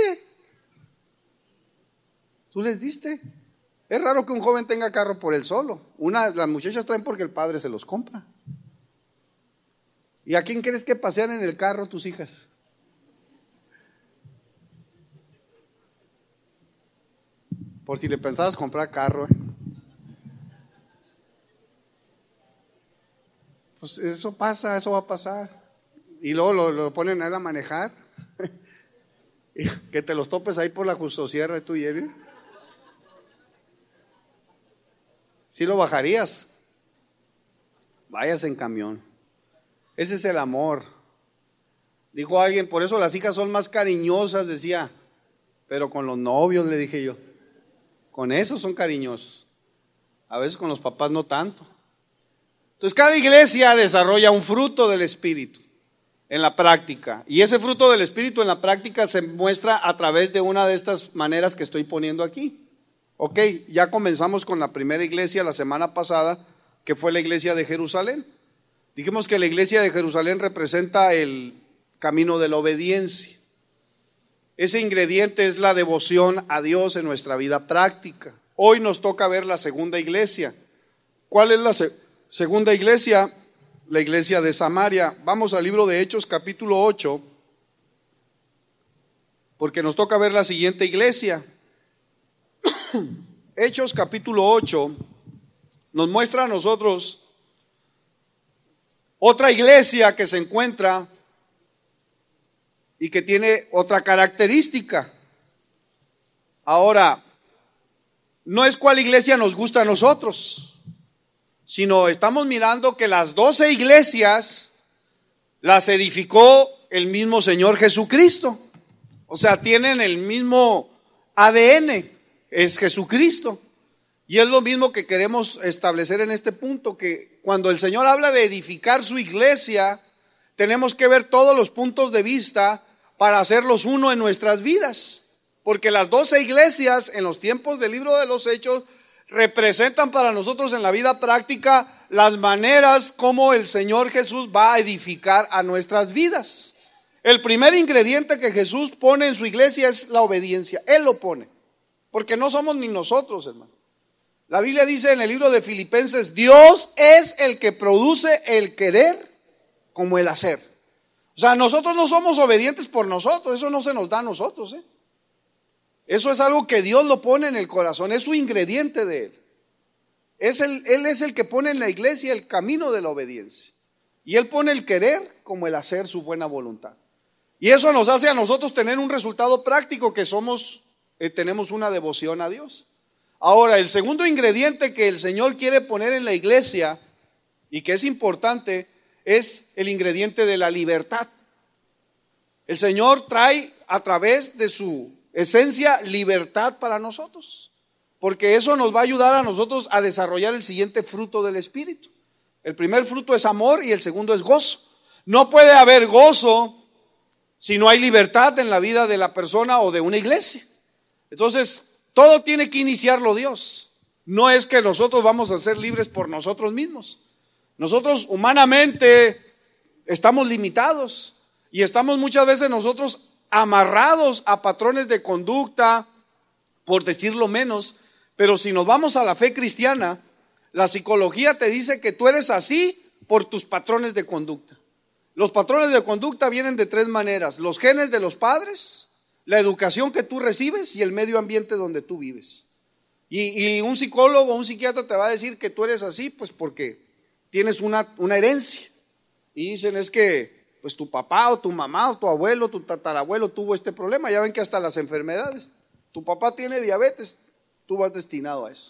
Tú les diste. Es raro que un joven tenga carro por él solo. Una, las muchachas traen porque el padre se los compra. ¿Y a quién crees que pasean en el carro tus hijas? Por si le pensabas comprar carro. ¿eh? Pues eso pasa, eso va a pasar. Y luego lo, lo ponen a él a manejar. Y que te los topes ahí por la Justosierra y tú lleves. ¿Sí lo bajarías? Vayas en camión. Ese es el amor. Dijo alguien, por eso las hijas son más cariñosas, decía. Pero con los novios, le dije yo. Con esos son cariñosos. A veces con los papás no tanto. Entonces cada iglesia desarrolla un fruto del Espíritu en la práctica. Y ese fruto del Espíritu en la práctica se muestra a través de una de estas maneras que estoy poniendo aquí. Ok, ya comenzamos con la primera iglesia la semana pasada, que fue la iglesia de Jerusalén. Dijimos que la iglesia de Jerusalén representa el camino de la obediencia. Ese ingrediente es la devoción a Dios en nuestra vida práctica. Hoy nos toca ver la segunda iglesia. ¿Cuál es la se- segunda iglesia? La iglesia de Samaria. Vamos al libro de Hechos capítulo ocho, porque nos toca ver la siguiente iglesia. Hechos capítulo ocho, nos muestra a nosotros otra iglesia que se encuentra y que tiene otra característica. Ahora, no es cuál iglesia nos gusta a nosotros, sino estamos mirando que las doce iglesias las edificó el mismo Señor Jesucristo. O sea, tienen el mismo A D N, es Jesucristo. Y es lo mismo que queremos establecer en este punto, que cuando el Señor habla de edificar su iglesia, tenemos que ver todos los puntos de vista para hacerlos uno en nuestras vidas. Porque las doce iglesias en los tiempos del libro de los Hechos representan para nosotros en la vida práctica las maneras como el Señor Jesús va a edificar a nuestras vidas. El primer ingrediente que Jesús pone en su iglesia es la obediencia. Él lo pone, porque no somos ni nosotros, hermano. La Biblia dice en el libro de Filipenses, Dios es el que produce el querer como el hacer. O sea, nosotros no somos obedientes por nosotros, eso no se nos da a nosotros, ¿eh? Eso es algo que Dios lo pone en el corazón, es su ingrediente de Él. Es el, Él es el que pone en la iglesia el camino de la obediencia. Y Él pone el querer como el hacer, su buena voluntad. Y eso nos hace a nosotros tener un resultado práctico, que somos, eh, tenemos una devoción a Dios. Ahora, el segundo ingrediente que el Señor quiere poner en la iglesia y que es importante es el ingrediente de la libertad. El Señor trae a través de su esencia libertad para nosotros, porque eso nos va a ayudar a nosotros a desarrollar el siguiente fruto del Espíritu. El primer fruto es amor y el segundo es gozo. No puede haber gozo si no hay libertad en la vida de la persona o de una iglesia. Entonces, todo tiene que iniciarlo Dios. No es que nosotros vamos a ser libres por nosotros mismos. Nosotros humanamente estamos limitados y estamos muchas veces nosotros amarrados a patrones de conducta, por decirlo menos. Pero si nos vamos a la fe cristiana, la psicología te dice que tú eres así por tus patrones de conducta. Los patrones de conducta vienen de tres maneras: los genes de los padres, la educación que tú recibes y el medio ambiente donde tú vives. Y, y un psicólogo o un psiquiatra te va a decir que tú eres así, pues porque tienes una, una herencia. Y dicen es que pues tu papá o tu mamá o tu abuelo, tu tatarabuelo tuvo este problema. Ya ven que hasta las enfermedades, tu papá tiene diabetes, tú vas destinado a eso.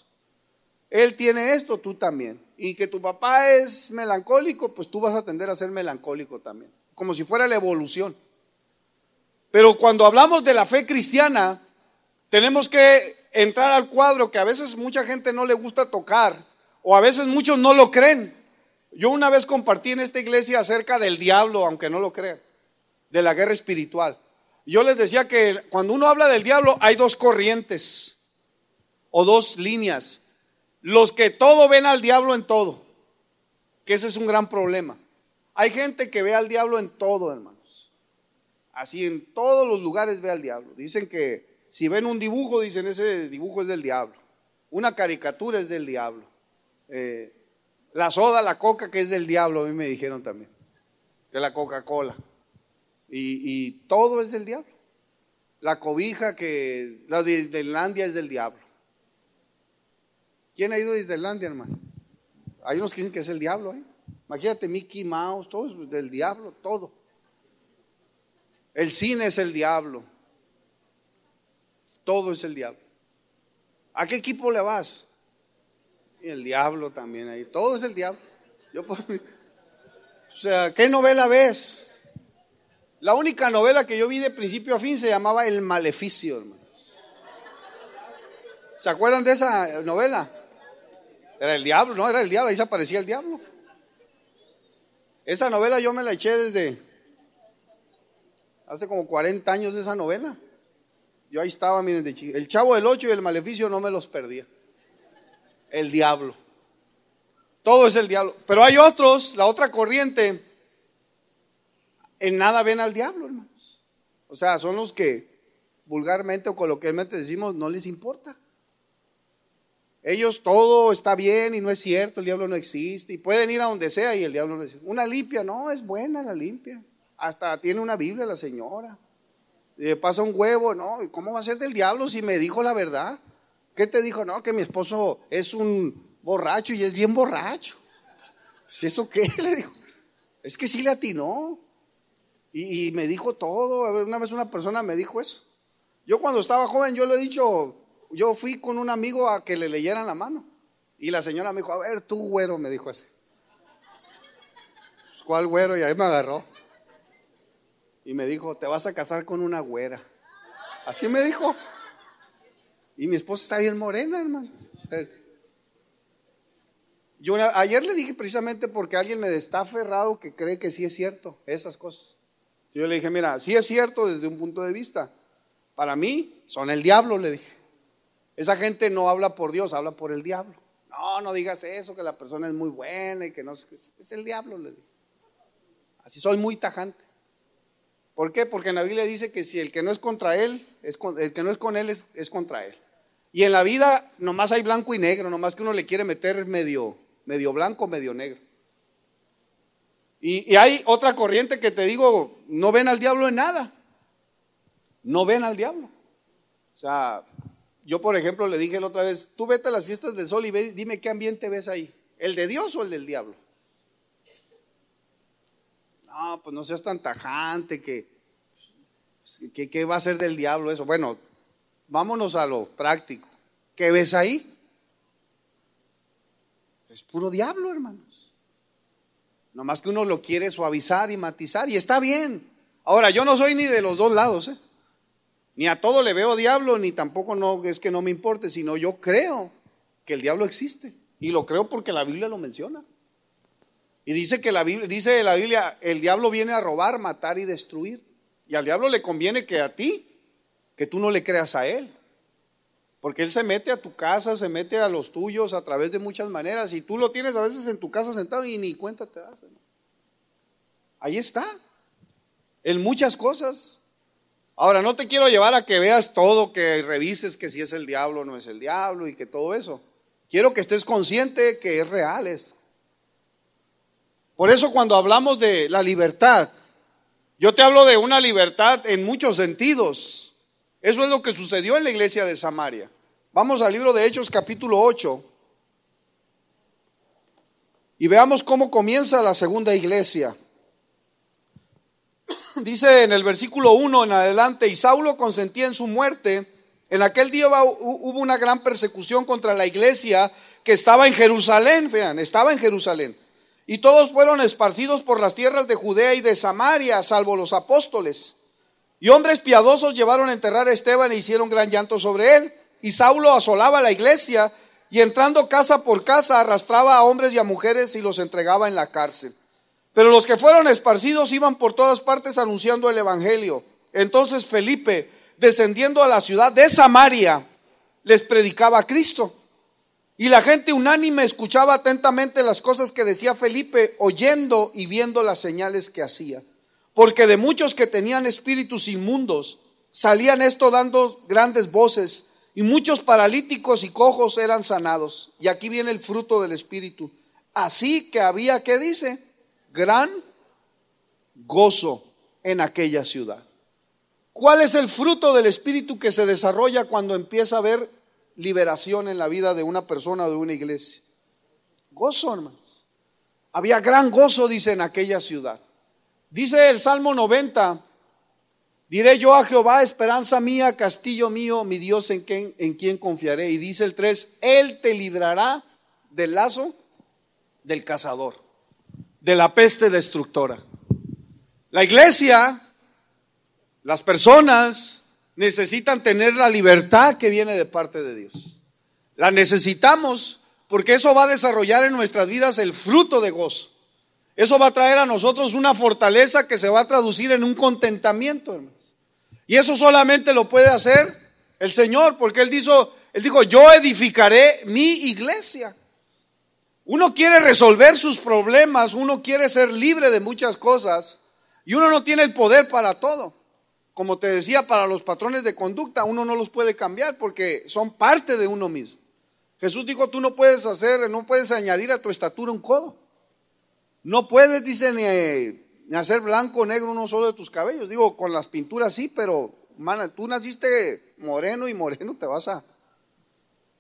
Él tiene esto, tú también. Y que tu papá es melancólico, pues tú vas a tender a ser melancólico también, como si fuera la evolución. Pero cuando hablamos de la fe cristiana, tenemos que entrar al cuadro que a veces mucha gente no le gusta tocar, o a veces muchos no lo creen. Yo una vez compartí en esta iglesia acerca del diablo, aunque no lo crean, de la guerra espiritual. Yo les decía que cuando uno habla del diablo hay dos corrientes o dos líneas. Los que todo ven al diablo en todo, que ese es un gran problema. Hay gente que ve al diablo en todo, hermanos. Así en todos los lugares ve al diablo. Dicen que si ven un dibujo, dicen ese dibujo es del diablo. Una caricatura es del diablo. Eh, La soda, la coca, que es del diablo, a mí me dijeron también, que la Coca-Cola. Y, y todo es del diablo. La cobija, que la de Islandia es del diablo. ¿Quién ha ido a Islandia, hermano? Hay unos que dicen que es el diablo, ¿eh? Imagínate, Mickey Mouse, todo es del diablo, todo. El cine es el diablo. Todo es el diablo. ¿A qué equipo le vas? Y el diablo también ahí, todo es el diablo. Yo, o sea, ¿qué novela ves? La única novela que yo vi de principio a fin se llamaba El Maleficio, hermanos. ¿Se acuerdan de esa novela? Era el diablo, no, era el diablo, ahí se aparecía el diablo. Esa novela yo me la eché desde hace como cuarenta años de esa novela. Yo ahí estaba, miren, de chico. El Chavo del Ocho y El Maleficio no me los perdía. El diablo. Todo es el diablo. Pero hay otros, la otra corriente, en nada ven al diablo, hermanos. O sea, son los que vulgarmente o coloquialmente decimos no les importa. Ellos todo está bien y no es cierto, el diablo no existe. Y pueden ir a donde sea y el diablo no existe. Una limpia, no, es buena la limpia. Hasta tiene una Biblia la señora. Y le pasa un huevo, no, ¿cómo va a ser del diablo si me dijo la verdad? ¿Qué te dijo? No, que mi esposo es un borracho y es bien borracho. ¿Pues eso qué? Le digo. Es que sí le atinó. Y, y me dijo todo. Una vez una persona me dijo eso. Yo cuando estaba joven, yo le he dicho, yo fui con un amigo a que le leyeran la mano. Y la señora me dijo, a ver, tú güero, me dijo así. Pues, ¿cuál güero? Y ahí me agarró. Y me dijo, te vas a casar con una güera. Así me dijo. Y mi esposa está bien morena, hermano. Yo ayer le dije precisamente porque alguien me está aferrado que cree que sí es cierto esas cosas. Yo le dije, mira, sí es cierto desde un punto de vista. Para mí son el diablo, le dije. Esa gente no habla por Dios, habla por el diablo. No, no digas eso, que la persona es muy buena y que no, es el diablo, le dije. Así soy muy tajante. ¿Por qué? Porque en la Biblia dice que si el que no es contra él, es con, el que no es con él es, es contra él. Y en la vida nomás hay blanco y negro, nomás que uno le quiere meter medio, medio blanco, medio negro. Y, y hay otra corriente que te digo, no ven al diablo en nada. No ven al diablo. O sea, yo por ejemplo le dije la otra vez, tú vete a las fiestas del sol y ve, dime qué ambiente ves ahí, ¿el de Dios o el del diablo? No, pues no seas tan tajante que, que, que va a ser del diablo eso. Bueno, vámonos a lo práctico. ¿Qué ves ahí? Es puro diablo, hermanos. Nomás que uno lo quiere suavizar y matizar y está bien. Ahora, yo no soy ni de los dos lados, ¿eh? Ni a todo le veo diablo, ni tampoco no es que no me importe, sino yo creo que el diablo existe. Y lo creo porque la Biblia lo menciona. Y dice que la Biblia, dice la Biblia, el diablo viene a robar, matar y destruir. Y al diablo le conviene que a ti, que tú no le creas a él. Porque él se mete a tu casa, se mete a los tuyos a través de muchas maneras. Y tú lo tienes a veces en tu casa sentado y ni cuenta te das. Ahí está. En muchas cosas. Ahora, no te quiero llevar a que veas todo, que revises que si es el diablo o no es el diablo y que todo eso. Quiero que estés consciente que es real esto. Por eso cuando hablamos de la libertad, yo te hablo de una libertad en muchos sentidos. Eso es lo que sucedió en la iglesia de Samaria. Vamos al libro de Hechos capítulo ocho y veamos cómo comienza la segunda iglesia. Dice en el versículo uno en adelante, y Saulo consentía en su muerte. En aquel día hubo una gran persecución contra la iglesia que estaba en Jerusalén, vean, estaba en Jerusalén. Y todos fueron esparcidos por las tierras de Judea y de Samaria, salvo los apóstoles. Y hombres piadosos llevaron a enterrar a Esteban e hicieron gran llanto sobre él. Y Saulo asolaba la iglesia y entrando casa por casa arrastraba a hombres y a mujeres y los entregaba en la cárcel. Pero los que fueron esparcidos iban por todas partes anunciando el evangelio. Entonces Felipe, descendiendo a la ciudad de Samaria, les predicaba a Cristo. Y la gente unánime escuchaba atentamente las cosas que decía Felipe, oyendo y viendo las señales que hacía. Porque de muchos que tenían espíritus inmundos, salían esto dando grandes voces, y muchos paralíticos y cojos eran sanados. Y aquí viene el fruto del espíritu. Así que había, ¿qué dice? Gran gozo en aquella ciudad. ¿Cuál es el fruto del espíritu que se desarrolla cuando empieza a haber liberación en la vida de una persona o de una iglesia? Gozo, hermanos. Había gran gozo, dice, en aquella ciudad. Dice el Salmo noventa, diré yo a Jehová, esperanza mía, castillo mío, mi Dios en quien, en quien confiaré. Y dice el tres, Él te librará del lazo del cazador, de la peste destructora. La iglesia, las personas necesitan tener la libertad que viene de parte de Dios. La necesitamos porque eso va a desarrollar en nuestras vidas el fruto de gozo. Eso va a traer a nosotros una fortaleza que se va a traducir en un contentamiento, hermanos. Y eso solamente lo puede hacer el Señor, porque Él dijo, Él dijo, yo edificaré mi iglesia. Uno quiere resolver sus problemas, uno quiere ser libre de muchas cosas y uno no tiene el poder para todo. Como te decía, para los patrones de conducta uno no los puede cambiar porque son parte de uno mismo. Jesús dijo, tú no puedes hacer, no puedes añadir a tu estatura un codo. No puedes, dice, ni, ni hacer blanco o negro uno solo de tus cabellos. Digo, con las pinturas sí, pero man, tú naciste moreno y moreno te vas a...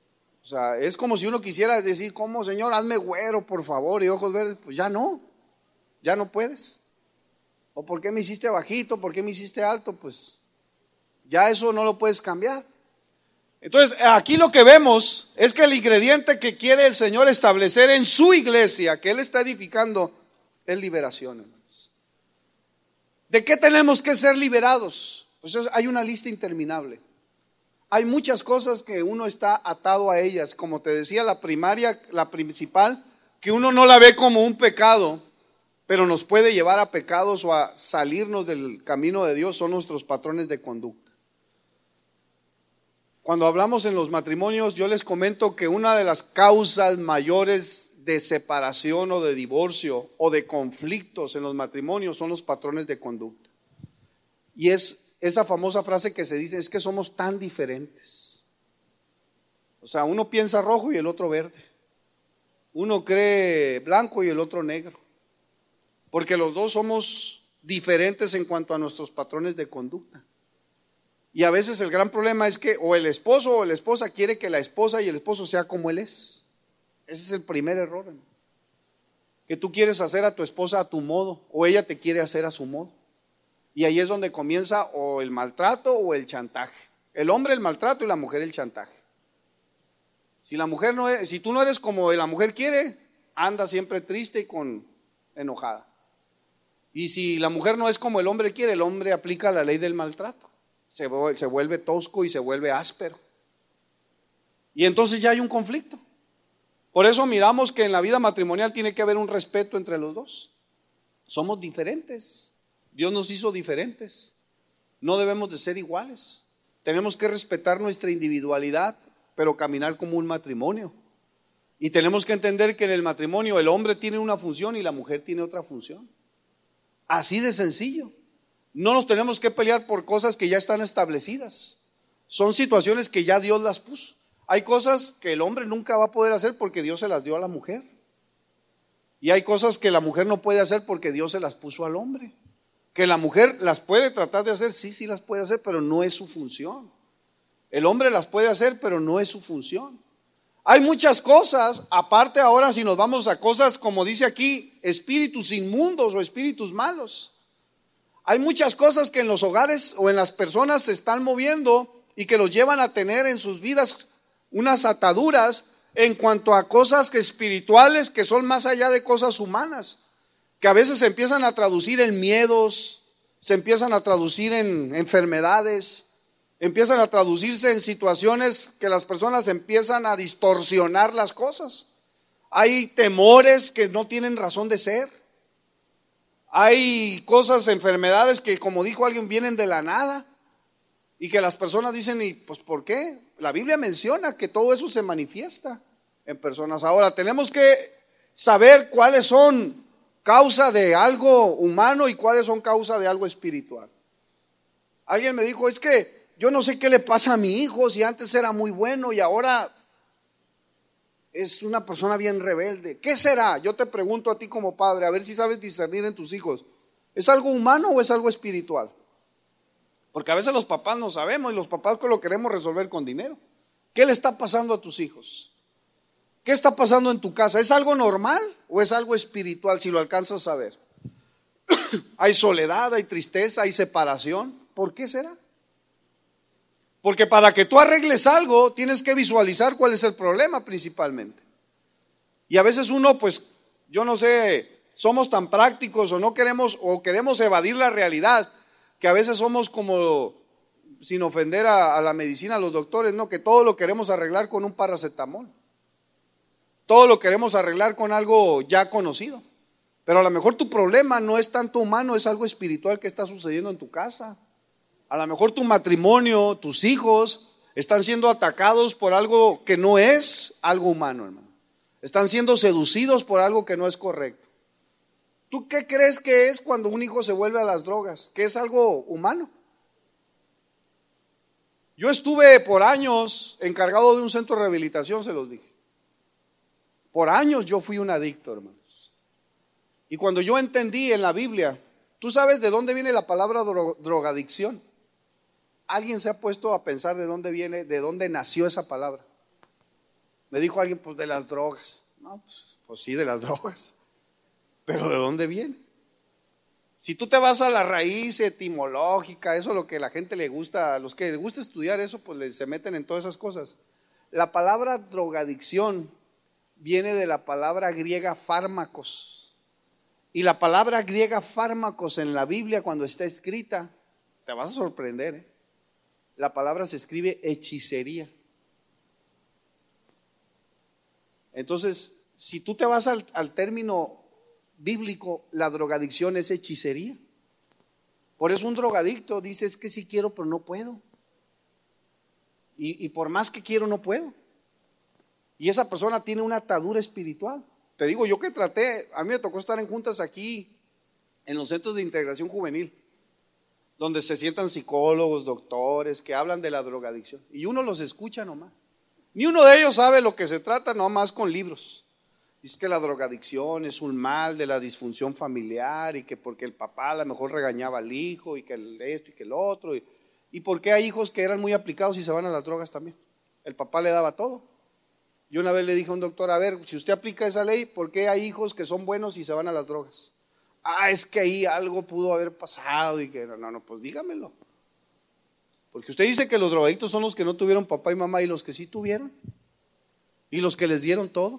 O sea, es como si uno quisiera decir, ¿cómo, Señor? Hazme güero, por favor, y ojos verdes. Pues ya no, ya no puedes. ¿O por qué me hiciste bajito? ¿Por qué me hiciste alto? Pues ya eso no lo puedes cambiar. Entonces, aquí lo que vemos es que el ingrediente que quiere el Señor establecer en su iglesia, que Él está edificando, es liberación, hermanos. ¿De qué tenemos que ser liberados? Pues hay una lista interminable. Hay muchas cosas que uno está atado a ellas. Como te decía, la primaria, la principal, que uno no la ve como un pecado, pero nos puede llevar a pecados o a salirnos del camino de Dios, son nuestros patrones de conducta. Cuando hablamos en los matrimonios, yo les comento que una de las causas mayores de separación o de divorcio o de conflictos en los matrimonios son los patrones de conducta. Y es esa famosa frase que se dice, es que somos tan diferentes. O sea, uno piensa rojo y el otro verde. Uno cree blanco y el otro negro. Porque los dos somos diferentes en cuanto a nuestros patrones de conducta. Y a veces el gran problema es que o el esposo o la esposa quiere que la esposa y el esposo sea como él es. Ese es el primer error, ¿no? Que tú quieres hacer a tu esposa a tu modo o ella te quiere hacer a su modo. Y ahí es donde comienza o el maltrato o el chantaje. El hombre el maltrato y la mujer el chantaje. Si la mujer no es, si tú no eres como la mujer quiere, anda siempre triste y con enojada. Y si la mujer no es como el hombre quiere, el hombre aplica la ley del maltrato. Se, se vuelve tosco y se vuelve áspero. Y entonces ya hay un conflicto. Por eso miramos que en la vida matrimonial tiene que haber un respeto entre los dos. Somos diferentes. Dios nos hizo diferentes. No debemos de ser iguales. Tenemos que respetar nuestra individualidad, pero caminar como un matrimonio. Y tenemos que entender que en el matrimonio el hombre tiene una función y la mujer tiene otra función. Así de sencillo. No nos tenemos que pelear por cosas que ya están establecidas. Son situaciones que ya Dios las puso. Hay cosas que el hombre nunca va a poder hacer porque Dios se las dio a la mujer. Y hay cosas que la mujer no puede hacer porque Dios se las puso al hombre. Que la mujer las puede tratar de hacer, sí, sí las puede hacer, pero no es su función. El hombre las puede hacer, pero no es su función. Hay muchas cosas, aparte ahora si nos vamos a cosas como dice aquí, espíritus inmundos o espíritus malos. Hay muchas cosas que en los hogares o en las personas se están moviendo y que los llevan a tener en sus vidas unas ataduras en cuanto a cosas que espirituales que son más allá de cosas humanas, que a veces se empiezan a traducir en miedos, se empiezan a traducir en enfermedades, empiezan a traducirse en situaciones que las personas empiezan a distorsionar las cosas. Hay temores que no tienen razón de ser. Hay cosas, enfermedades que, como dijo alguien, vienen de la nada y que las personas dicen, ¿y pues por qué? La Biblia menciona que todo eso se manifiesta en personas. Ahora, tenemos que saber cuáles son causa de algo humano y cuáles son causa de algo espiritual. Alguien me dijo, es que yo no sé qué le pasa a mi hijo, si antes era muy bueno y ahora es una persona bien rebelde. ¿Qué será? Yo te pregunto a ti como padre, a ver si sabes discernir en tus hijos. ¿Es algo humano o es algo espiritual? Porque a veces los papás no sabemos y los papás lo queremos resolver con dinero. ¿Qué le está pasando a tus hijos? ¿Qué está pasando en tu casa? ¿Es algo normal o es algo espiritual si lo alcanzas a ver? Hay soledad, hay tristeza, hay separación. ¿Por qué será? Porque para que tú arregles algo, tienes que visualizar cuál es el problema principalmente. Y a veces uno, pues, yo no sé, somos tan prácticos o no queremos, o queremos evadir la realidad, que a veces somos como, sin ofender a, a la medicina, a los doctores, no, que todo lo queremos arreglar con un paracetamol. Todo lo queremos arreglar con algo ya conocido. Pero a lo mejor tu problema no es tanto humano, es algo espiritual que está sucediendo en tu casa. A lo mejor tu matrimonio, tus hijos están siendo atacados por algo que no es algo humano, hermano. Están siendo seducidos por algo que no es correcto. ¿Tú qué crees que es cuando un hijo se vuelve a las drogas? ¿Que es algo humano? Yo estuve por años encargado de un centro de rehabilitación, se los dije. Por años yo fui un adicto, hermanos. Y cuando yo entendí en la Biblia, ¿tú sabes de dónde viene la palabra dro- drogadicción? ¿Alguien se ha puesto a pensar de dónde viene, de dónde nació esa palabra? Me dijo alguien, pues de las drogas. No, pues, pues sí, de las drogas. Pero ¿de dónde viene? Si tú te vas a la raíz etimológica, eso es lo que a la gente le gusta, a los que les gusta estudiar eso, pues se meten en todas esas cosas. La palabra drogadicción viene de la palabra griega fármacos. Y la palabra griega fármacos en la Biblia, cuando está escrita, te vas a sorprender, ¿eh? La palabra se escribe hechicería. Entonces, si tú te vas al, al término bíblico, la drogadicción es hechicería. Por eso un drogadicto dice, es que sí quiero, pero no puedo. Y, y por más que quiero, no puedo. Y esa persona tiene una atadura espiritual. Te digo, yo que traté, a mí me tocó estar en juntas aquí, en los centros de integración juvenil, donde se sientan psicólogos, doctores, que hablan de la drogadicción. Y uno los escucha nomás. Ni uno de ellos sabe lo que se trata, nomás con libros. Dice que la drogadicción es un mal de la disfunción familiar y que porque el papá a lo mejor regañaba al hijo y que el esto y que el otro. Y, y porque hay hijos que eran muy aplicados y se van a las drogas también. El papá le daba todo. Yo una vez le dije a un doctor, a ver, si usted aplica esa ley, ¿por qué hay hijos que son buenos y se van a las drogas? Ah, es que ahí algo pudo haber pasado y que no, no, no, pues dígamelo. Porque usted dice que los drogadictos son los que no tuvieron papá y mamá y los que sí tuvieron. Y los que les dieron todo.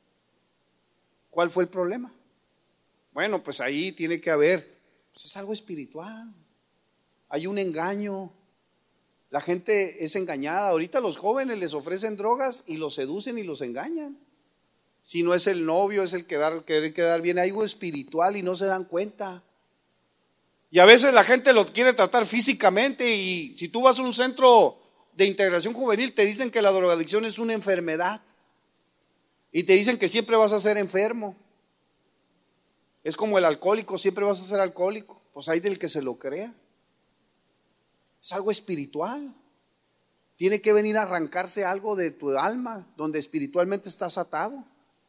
¿Cuál fue el problema? Bueno, pues ahí tiene que haber, pues es algo espiritual. Hay un engaño. La gente es engañada. Ahorita los jóvenes les ofrecen drogas y los seducen y los engañan. Si no es el novio, es el quedar, querer quedar bien. Hay algo espiritual y no se dan cuenta. Y a veces la gente lo quiere tratar físicamente y si tú vas a un centro de integración juvenil te dicen que la drogadicción es una enfermedad. Y te dicen que siempre vas a ser enfermo. Es como el alcohólico, siempre vas a ser alcohólico. Pues hay del que se lo crea. Es algo espiritual. Tiene que venir a arrancarse algo de tu alma, donde espiritualmente estás atado.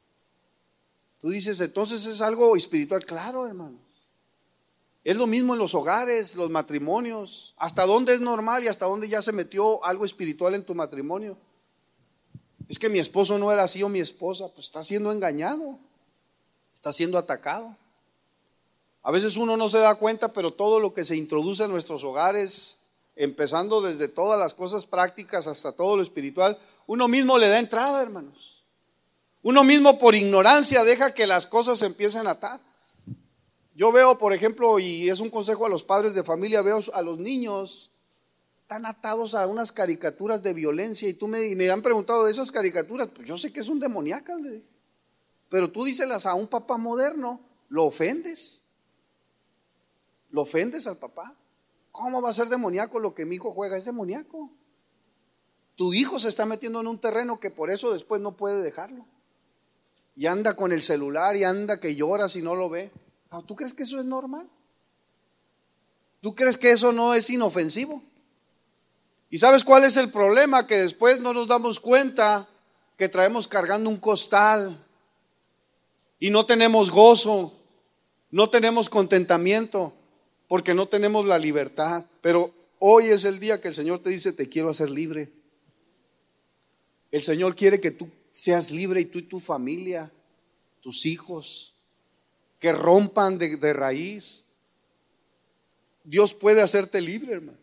Tú dices, entonces es algo espiritual. Claro, hermanos. Es lo mismo en los hogares, los matrimonios. ¿Hasta dónde es normal y hasta dónde ya se metió algo espiritual en tu matrimonio? Es que mi esposo no era así o mi esposa, pues está siendo engañado, está siendo atacado. A veces uno no se da cuenta, pero todo lo que se introduce en nuestros hogares, empezando desde todas las cosas prácticas hasta todo lo espiritual, uno mismo le da entrada, hermanos. Uno mismo por ignorancia deja que las cosas se empiecen a atar. Yo veo, por ejemplo, y es un consejo a los padres de familia, veo a los niños están atados a unas caricaturas de violencia y tú me, y me han preguntado de esas caricaturas, pues yo sé que es un demoníaco, le dije, pero tú díselas a un papá moderno, lo ofendes, lo ofendes al papá. ¿Cómo va a ser demoníaco lo que mi hijo juega? Es demoníaco. Tu hijo se está metiendo en un terreno que por eso después no puede dejarlo. Y anda con el celular y anda que llora si no lo ve. ¿Tú crees que eso es normal? ¿Tú crees que eso no es inofensivo? ¿Y sabes cuál es el problema? Que después no nos damos cuenta que traemos cargando un costal y no tenemos gozo, no tenemos contentamiento, porque no tenemos la libertad. Pero hoy es el día que el Señor te dice, te quiero hacer libre. El Señor quiere que tú seas libre y tú y tu familia, tus hijos, que rompan de, de raíz. Dios puede hacerte libre, hermano.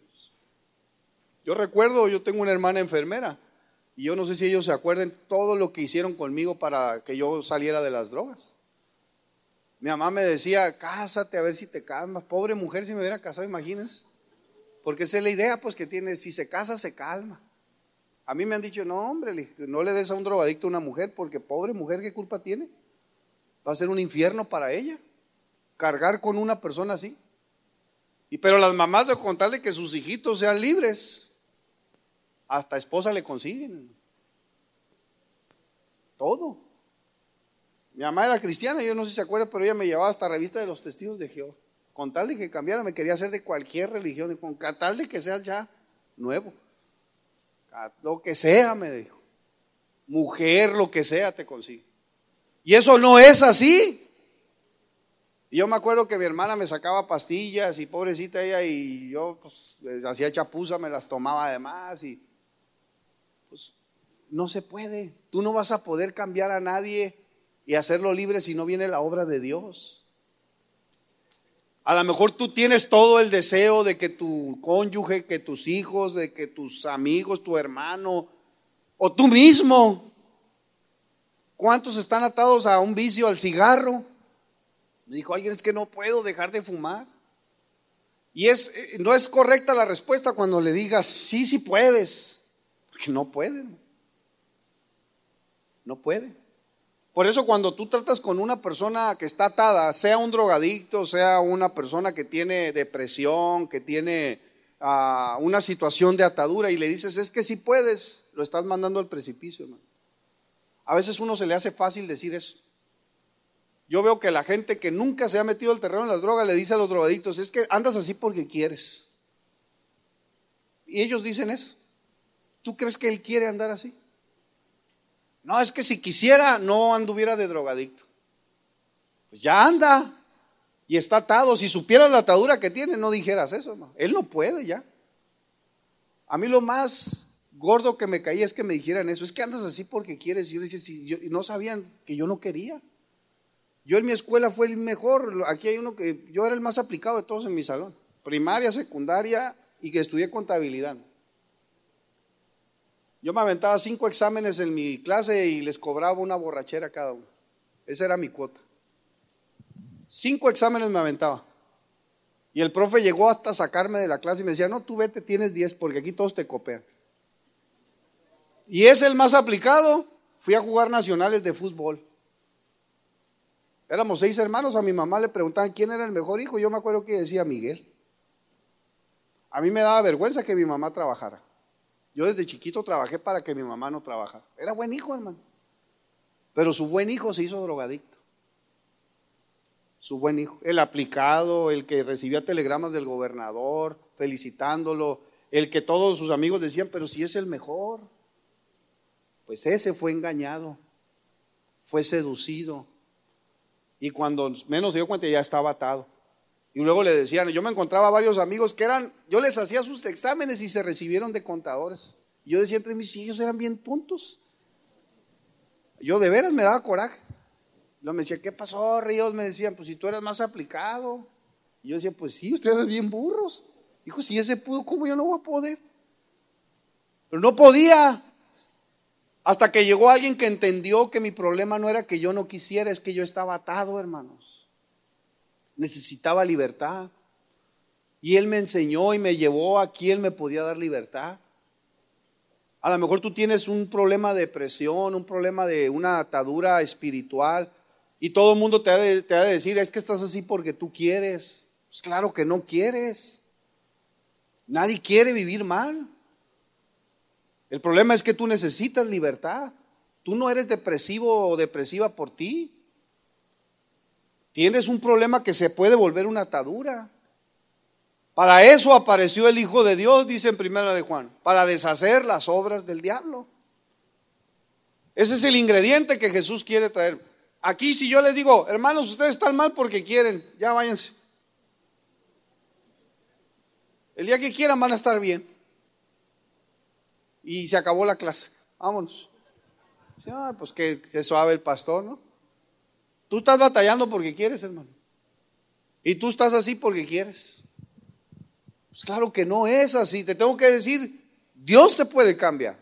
Yo recuerdo, yo tengo una hermana enfermera y yo no sé si ellos se acuerdan todo lo que hicieron conmigo para que yo saliera de las drogas. Mi mamá me decía, cásate a ver si te calmas. Pobre mujer, si me hubiera casado, imagínense. Porque esa es la idea pues que tiene, si se casa se calma. A mí me han dicho, no hombre, no le des a un drogadicto a una mujer, porque pobre mujer, ¿qué culpa tiene? Va a ser un infierno para ella cargar con una persona así. Y pero las mamás, de contarle que sus hijitos sean libres, hasta esposa le consiguen. Todo. Mi mamá era cristiana, yo no sé si se acuerda, pero ella me llevaba hasta revista de los testigos de Jehová. Con tal de que cambiara, me quería hacer de cualquier religión, con tal de que seas ya nuevo. Lo que sea, me dijo. Mujer, lo que sea te consigue. Y eso no es así. Y yo me acuerdo que mi hermana me sacaba pastillas y pobrecita ella, y yo pues hacía chapuza, me las tomaba además y pues No se puede. Tú no vas a poder cambiar a nadie y hacerlo libre si no viene la obra de Dios. A lo mejor tú tienes todo el deseo de que tu cónyuge, que tus hijos, de que tus amigos, tu hermano o tú mismo. ¿Cuántos están atados a un vicio, al cigarro? Me dijo alguien, es que no puedo dejar de fumar. Y es, no es correcta la respuesta cuando le digas, sí, sí puedes, porque no pueden. No puede. Por eso cuando tú tratas con una persona que está atada, sea un drogadicto, sea una persona que tiene depresión, que tiene uh, una situación de atadura y le dices, es que sí puedes, lo estás mandando al precipicio, hermano. A veces uno se le hace fácil decir eso. Yo veo que la gente que nunca se ha metido al terreno de las drogas le dice a los drogadictos, es que andas así porque quieres. Y ellos dicen eso. ¿Tú crees que él quiere andar así? No, es que si quisiera no anduviera de drogadicto. Pues ya anda y está atado. Si supieras la atadura que tiene, no dijeras eso, hermano. Él no puede ya. A mí lo más gordo que me caía es que me dijeran eso. Es que andas así porque quieres. Y yo decía, sí, yo, y no sabían que yo no quería. Yo en mi escuela fue el mejor. Aquí hay uno que yo era el más aplicado de todos en mi salón. Primaria, secundaria y que estudié contabilidad. Yo me aventaba cinco exámenes en mi clase y les cobraba una borrachera a cada uno. Esa era mi cuota. Cinco exámenes me aventaba. Y el profe llegó hasta sacarme de la clase y me decía, no, tú vete, tienes diez porque aquí todos te copian. Y es el más aplicado. Fui a jugar nacionales de fútbol. Éramos seis hermanos, a mi mamá le preguntaban quién era el mejor hijo. Yo me acuerdo que decía Miguel. A mí me daba vergüenza que mi mamá trabajara. Yo desde chiquito trabajé para que mi mamá no trabajara. Era buen hijo, hermano. Pero su buen hijo se hizo drogadicto. Su buen hijo. El aplicado, el que recibía telegramas del gobernador, felicitándolo. El que todos sus amigos decían, pero si es el mejor. Pues ese fue engañado. Fue seducido. Y cuando menos se dio cuenta ya estaba atado. Y luego le decían, yo me encontraba varios amigos que eran, yo les hacía sus exámenes y se recibieron de contadores. Y yo decía entre mí, sí, ellos eran bien tontos. Yo de veras me daba coraje. Luego me decía, ¿qué pasó, Ríos? Me decían, pues si tú eras más aplicado. Y yo decía, pues sí, ustedes eran bien burros. Dijo, si ese pudo, ¿cómo yo no voy a poder? Pero no podía. Hasta que llegó alguien que entendió que mi problema no era que yo no quisiera, es que yo estaba atado, hermanos. Necesitaba libertad. Y Él me enseñó y me llevó a quien me podía dar libertad. A lo mejor tú tienes un problema de depresión, un problema de una atadura espiritual y todo el mundo te ha de, te ha de decir, es que estás así porque tú quieres. Pues claro que no quieres. Nadie quiere vivir mal. El problema es que tú necesitas libertad. Tú no eres depresivo o depresiva por ti. Tienes un problema que se puede volver una atadura. Para eso apareció el Hijo de Dios, dice en Primera de Juan, para deshacer las obras del diablo. Ese es el ingrediente que Jesús quiere traer. Aquí si yo les digo, hermanos, ustedes están mal porque quieren, ya váyanse. El día que quieran van a estar bien. Y se acabó la clase, vámonos. Dice, ah, pues qué, qué suave el pastor, ¿no? Tú estás batallando porque quieres, hermano. Y tú estás así porque quieres. Pues claro que no es así. Te tengo que decir, Dios te puede cambiar.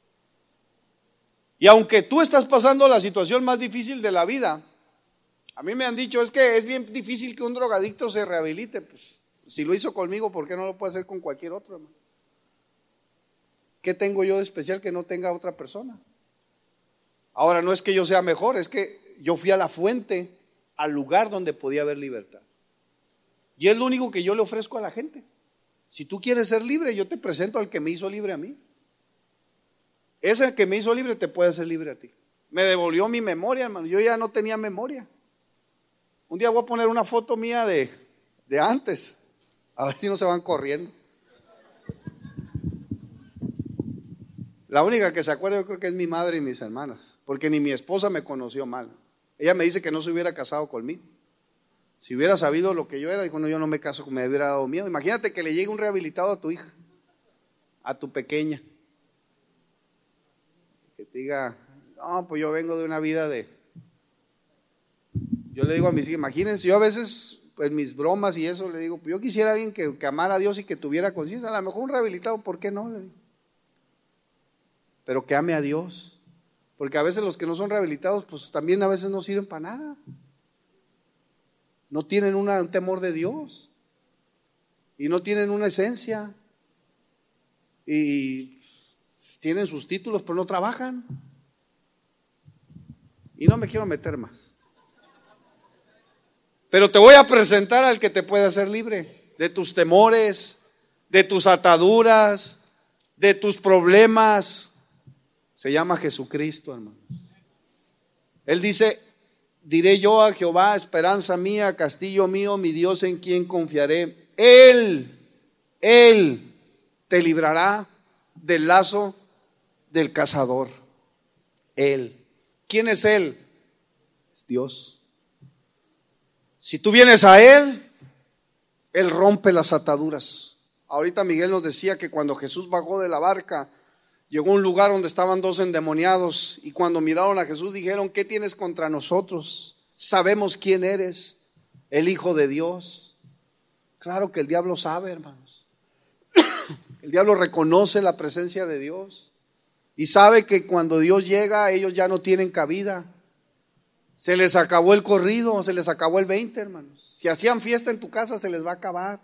Y aunque tú estás pasando la situación más difícil de la vida, a mí me han dicho, es que es bien difícil que un drogadicto se rehabilite. Pues si lo hizo conmigo, ¿por qué no lo puede hacer con cualquier otro, hermano? ¿Qué tengo yo de especial que no tenga otra persona? Ahora, no es que yo sea mejor, es que yo fui a la fuente, al lugar donde podía haber libertad. Y es lo único que yo le ofrezco a la gente. Si tú quieres ser libre, yo te presento al que me hizo libre a mí. Ese que me hizo libre te puede hacer libre a ti. Me devolvió mi memoria, hermano. Yo ya no tenía memoria. Un día voy a poner una foto mía de, de antes. A ver si no se van corriendo. La única que se acuerda yo creo que es mi madre y mis hermanas. Porque ni mi esposa me conoció mal. Ella me dice que no se hubiera casado conmigo. Si hubiera sabido lo que yo era, dijo, no, yo no me caso, me hubiera dado miedo. Imagínate que le llegue un rehabilitado a tu hija, a tu pequeña. que te diga, no, pues yo vengo de una vida de... Yo le digo a mis hijos, imagínense, yo a veces, pues mis bromas y eso, le digo, pues yo quisiera alguien que, que amara a Dios y que tuviera conciencia, a lo mejor un rehabilitado, ¿por qué no? Le digo. Pero que ame a Dios, porque a veces los que no son rehabilitados, pues también a veces no sirven para nada. No tienen una, un temor de Dios y no tienen una esencia y tienen sus títulos pero no trabajan. Y no me quiero meter más, pero te voy a presentar al que te puede hacer libre de tus temores, de tus ataduras, de tus problemas. Se llama Jesucristo, hermanos. Él dice, diré yo a Jehová, esperanza mía, castillo mío, mi Dios en quien confiaré. Él, Él te librará del lazo del cazador. Él. ¿Quién es Él? Es Dios. Si tú vienes a Él, Él rompe las ataduras. Ahorita Miguel nos decía que cuando Jesús bajó de la barca, llegó a un lugar donde estaban dos endemoniados y cuando miraron a Jesús dijeron, ¿qué tienes contra nosotros? Sabemos quién eres, el Hijo de Dios. Claro que el diablo sabe, hermanos. El diablo reconoce la presencia de Dios y sabe que cuando Dios llega ellos ya no tienen cabida. Se les acabó el corrido, se les acabó el veinte, hermanos. Si hacían fiesta en tu casa se les va a acabar.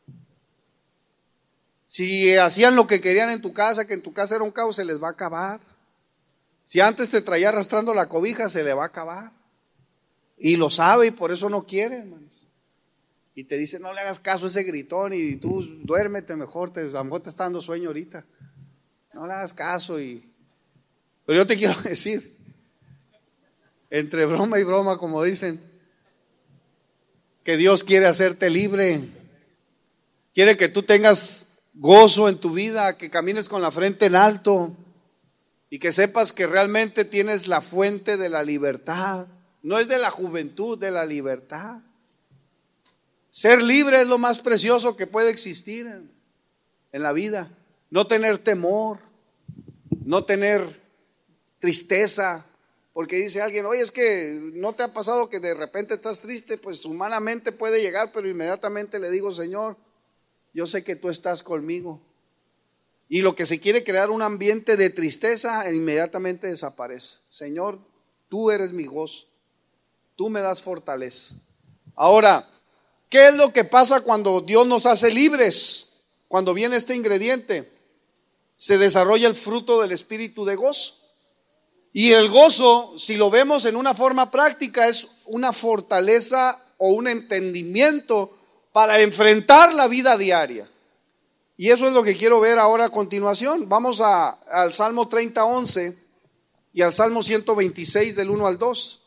Si hacían lo que querían en tu casa, que en tu casa era un caos, se les va a acabar. Si antes te traía arrastrando la cobija, se le va a acabar. Y lo sabe y por eso no quiere, hermanos. Y te dice, no le hagas caso a ese gritón y tú duérmete mejor, te, a lo mejor te está dando sueño ahorita. No le hagas caso. Y... Pero yo te quiero decir, entre broma y broma, como dicen, que Dios quiere hacerte libre. Quiere que tú tengas gozo en tu vida, que camines con la frente en alto y que sepas que realmente tienes la fuente de la libertad. No es de la juventud, de la libertad. Ser libre es lo más precioso que puede existir en, en la vida. No tener temor, no tener tristeza, porque dice alguien, oye, es que no te ha pasado que de repente estás triste. Pues humanamente puede llegar, pero inmediatamente le digo, Señor, yo sé que tú estás conmigo. Y lo que se quiere crear un ambiente de tristeza, inmediatamente desaparece. Señor, tú eres mi gozo, tú me das fortaleza. Ahora, ¿qué es lo que pasa cuando Dios nos hace libres? Cuando viene este ingrediente, se desarrolla el fruto del espíritu de gozo. Y el gozo, si lo vemos en una forma práctica, es una fortaleza o un entendimiento para enfrentar la vida diaria. Y eso es lo que quiero ver ahora a continuación. Vamos a, al Salmo treinta, once y al Salmo ciento veintiséis del uno al dos.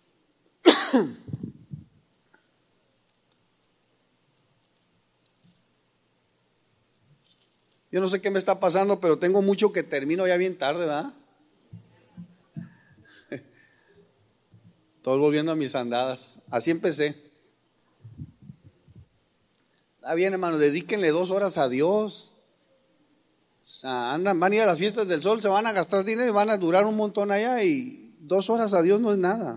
Yo no sé qué me está pasando, pero tengo mucho que termino ya bien tarde, ¿verdad? Estoy volviendo a mis andadas. Así empecé. Está bien, hermano, dedíquenle dos horas a Dios. O sea, andan, van a ir a las fiestas del sol, se van a gastar dinero y van a durar un montón allá, y dos horas a Dios no es nada.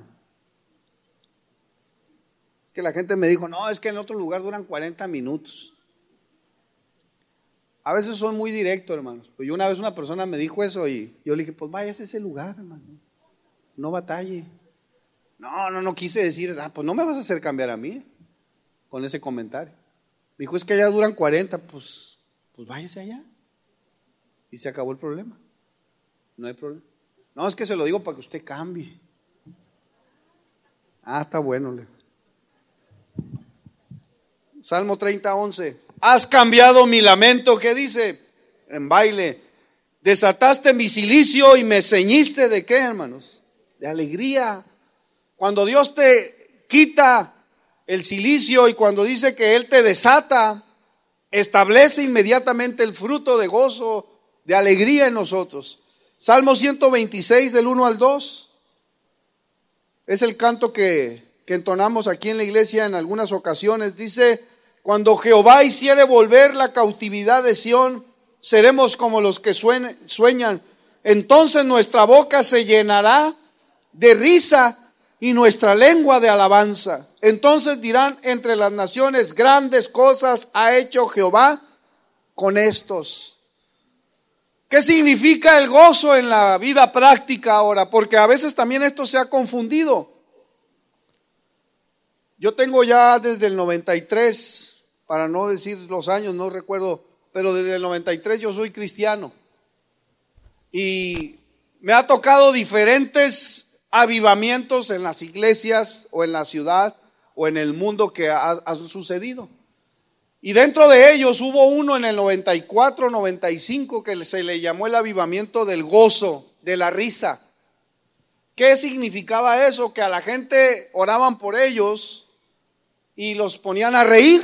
Es que la gente me dijo, no, es que en otro lugar duran cuarenta minutos. A veces soy muy directo, hermanos. Pues yo una vez una persona me dijo eso y yo le dije, pues vaya a ese lugar, hermano. No batalle. No, no, no quise decir, ah, pues no me vas a hacer cambiar a mí con ese comentario. Me dijo, es que allá duran cuarenta, pues, pues váyase allá. Y se acabó el problema. No hay problema. No, es que se lo digo para que usted cambie. Ah, está bueno. Salmo treinta, once. Has cambiado mi lamento, ¿qué dice? En baile. Desataste mi cilicio y me ceñiste ¿de qué, hermanos? De alegría. Cuando Dios te quita el cilicio y cuando dice que Él te desata, establece inmediatamente el fruto de gozo, de alegría en nosotros. Salmo ciento veintiséis del uno al dos. Es el canto que, que entonamos aquí en la iglesia en algunas ocasiones. Dice, cuando Jehová hiciere volver la cautividad de Sión, seremos como los que sueñan. entonces nuestra boca se llenará de risa y nuestra lengua de alabanza. Entonces dirán entre las naciones, grandes cosas ha hecho Jehová con estos. ¿Qué significa el gozo en la vida práctica ahora? Porque a veces también esto se ha confundido. Yo tengo ya desde el noventa y tres, para no decir los años, no recuerdo, pero desde el noventa y tres yo soy cristiano. Y me ha tocado diferentes avivamientos en las iglesias o en la ciudad o en el mundo que ha, ha sucedido. Y dentro de ellos hubo uno en el noventa y cuatro, noventa y cinco que se le llamó el avivamiento del gozo, de la risa. ¿Qué significaba eso? Que a la gente oraban por ellos y los ponían a reír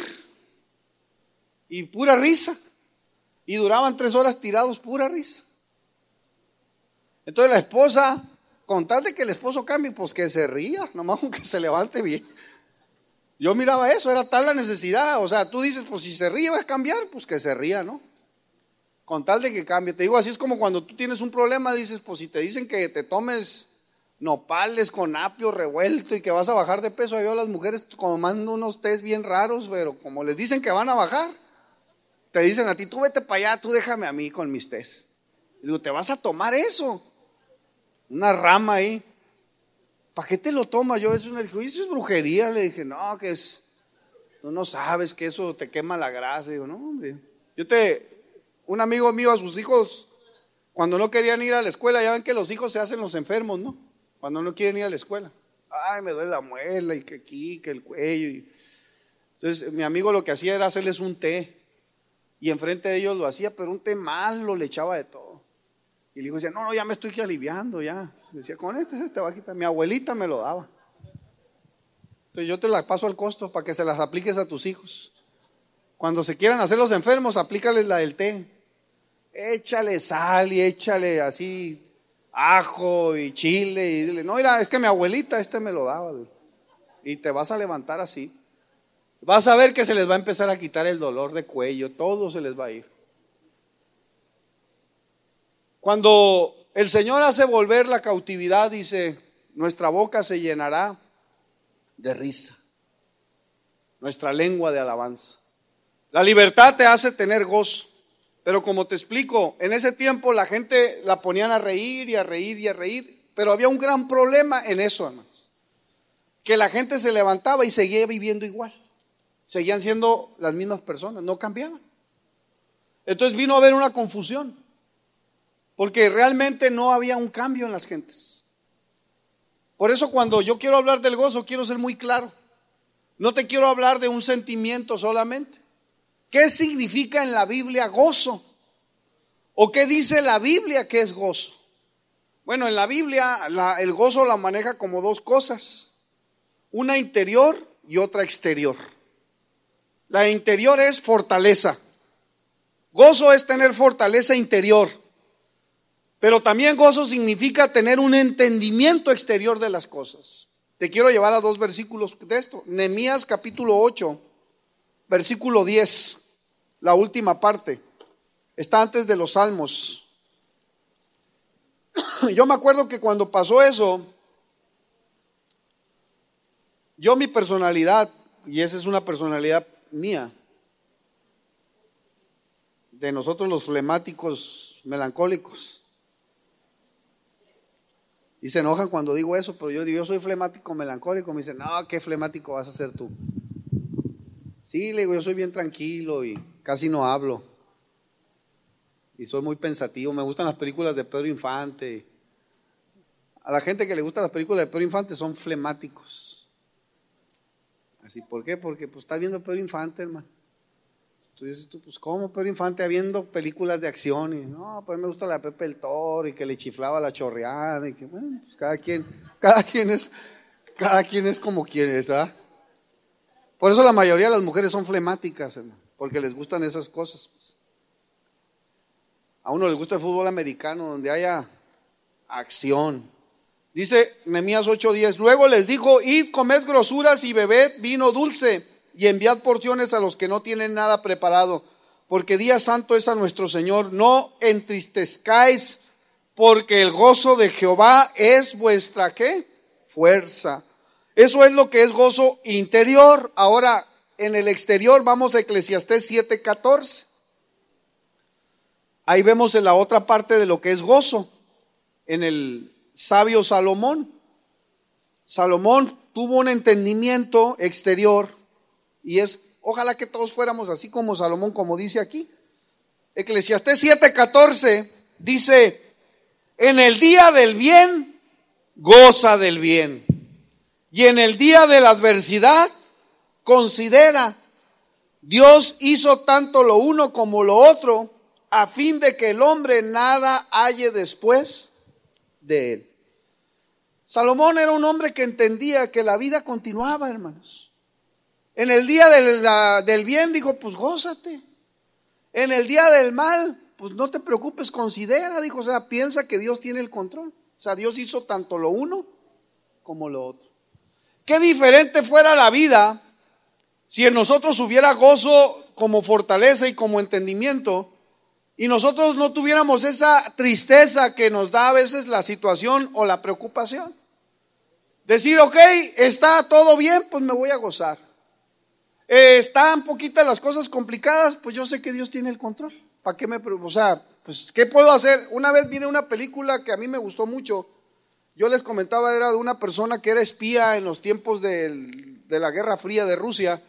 y pura risa. Y duraban tres horas tirados, pura risa. Entonces la esposa, con tal de que el esposo cambie, pues que se ría, nomás que se levante bien. Yo miraba eso, era tal la necesidad. O sea, tú dices, pues si se ríe va a cambiar, pues que se ría, ¿no? Con tal de que cambie. Te digo, así es como cuando tú tienes un problema, dices, pues si te dicen que te tomes nopales con apio revuelto y que vas a bajar de peso. Ahí veo a las mujeres tomando unos tés bien raros, pero como les dicen que van a bajar, te dicen a ti, tú vete para allá, tú déjame a mí con mis tés. Y digo, ¿te vas a tomar eso? Una rama ahí. ¿Para qué te lo tomas? Yo a veces me dijo, eso es brujería. Le dije, no, que es, tú no sabes que eso te quema la grasa. Digo, no, hombre. Yo te, un amigo mío a sus hijos, cuando no querían ir a la escuela, ya ven que los hijos se hacen los enfermos, ¿no? Cuando no quieren ir a la escuela. Ay, me duele la muela y que aquí, que el cuello. Y... Entonces mi amigo lo que hacía era hacerles un té. Y enfrente de ellos lo hacía, pero un té malo, le echaba de todo. Y el hijo decía, no, no, ya me estoy aliviando, ya. Decía, con este se te va a quitar. Mi abuelita me lo daba. Entonces yo te la paso al costo para que se las apliques a tus hijos. Cuando se quieran hacer los enfermos, aplícales la del té. Échale sal y échale así ajo y chile. Y dile, no, mira, es que mi abuelita este me lo daba. Y te vas a levantar así. Vas a ver que se les va a empezar a quitar el dolor de cuello. Todo se les va a ir. Cuando el Señor hace volver la cautividad, dice, nuestra boca se llenará de risa, nuestra lengua de alabanza. La libertad te hace tener gozo, pero como te explico, en ese tiempo la gente la ponían a reír y a reír y a reír, pero había un gran problema en eso, hermanos, que la gente se levantaba y seguía viviendo igual, seguían siendo las mismas personas, no cambiaban. Entonces vino a haber una confusión. Porque realmente no había un cambio en las gentes. Por eso cuando yo quiero hablar del gozo, quiero ser muy claro. No te quiero hablar de un sentimiento solamente. ¿Qué significa en la Biblia gozo? ¿O qué dice la Biblia que es gozo? Bueno, en la Biblia la, el gozo la maneja como dos cosas. Una interior y otra exterior. La interior es fortaleza. Gozo es tener fortaleza interior. Pero también gozo significa tener un entendimiento exterior de las cosas. Te quiero llevar a dos versículos de esto. Nehemías capítulo ocho, versículo diez, la última parte. Está antes de los Salmos. Yo me acuerdo que cuando pasó eso, yo mi personalidad, y esa es una personalidad mía, de nosotros los flemáticos melancólicos. Y se enojan cuando digo eso, pero yo digo, yo soy flemático melancólico. Me dicen, no, ¿qué flemático vas a ser tú? Sí, le digo, yo soy bien tranquilo y casi no hablo. Y soy muy pensativo. Me gustan las películas de Pedro Infante. A la gente que le gustan las películas de Pedro Infante son flemáticos. Así, ¿por qué? Porque pues estás viendo Pedro Infante, hermano. Tú dices, tú, pues ¿cómo Pedro Infante viendo películas de acción? Y no, pues me gusta la Pepe el Toro y que le chiflaba la chorreada y que bueno, pues cada quien, cada quien es, cada quien es como quiere, ¿sabes? Por eso la mayoría de las mujeres son flemáticas, hermano, porque les gustan esas cosas. Pues. A uno les gusta el fútbol americano donde haya acción. Dice Nehemías ocho diez, luego les dijo, id, comed grosuras y bebed vino dulce. Y enviad porciones a los que no tienen nada preparado, porque día santo es a nuestro Señor. No entristezcáis porque el gozo de Jehová es vuestra ¿qué? Fuerza. Eso es lo que es gozo interior. Ahora, en el exterior vamos a Eclesiastés siete catorce. Ahí vemos en la otra parte de lo que es gozo, en el sabio Salomón. Salomón tuvo un entendimiento exterior y es, ojalá que todos fuéramos así como Salomón, como dice aquí. Eclesiastés siete catorce dice: en el día del bien, goza del bien, y en el día de la adversidad, considera, Dios hizo tanto lo uno como lo otro, a fin de que el hombre nada halle después de él. Salomón era un hombre que entendía que la vida continuaba, hermanos. En el día del, la, del bien dijo, pues gózate. En el día del mal, pues no te preocupes, considera, dijo, o sea, piensa que Dios tiene el control. O sea, Dios hizo tanto lo uno como lo otro. Qué diferente fuera la vida si en nosotros hubiera gozo como fortaleza y como entendimiento, y nosotros no tuviéramos esa tristeza que nos da a veces la situación o la preocupación. Decir, ok, está todo bien, pues me voy a gozar. Eh, están poquitas las cosas complicadas, pues yo sé que Dios tiene el control. ¿Para qué me, o sea, pues qué puedo hacer? Una vez viene una película que a mí me gustó mucho. Yo les comentaba, era de una persona que era espía en los tiempos del, de la Guerra Fría de Rusia.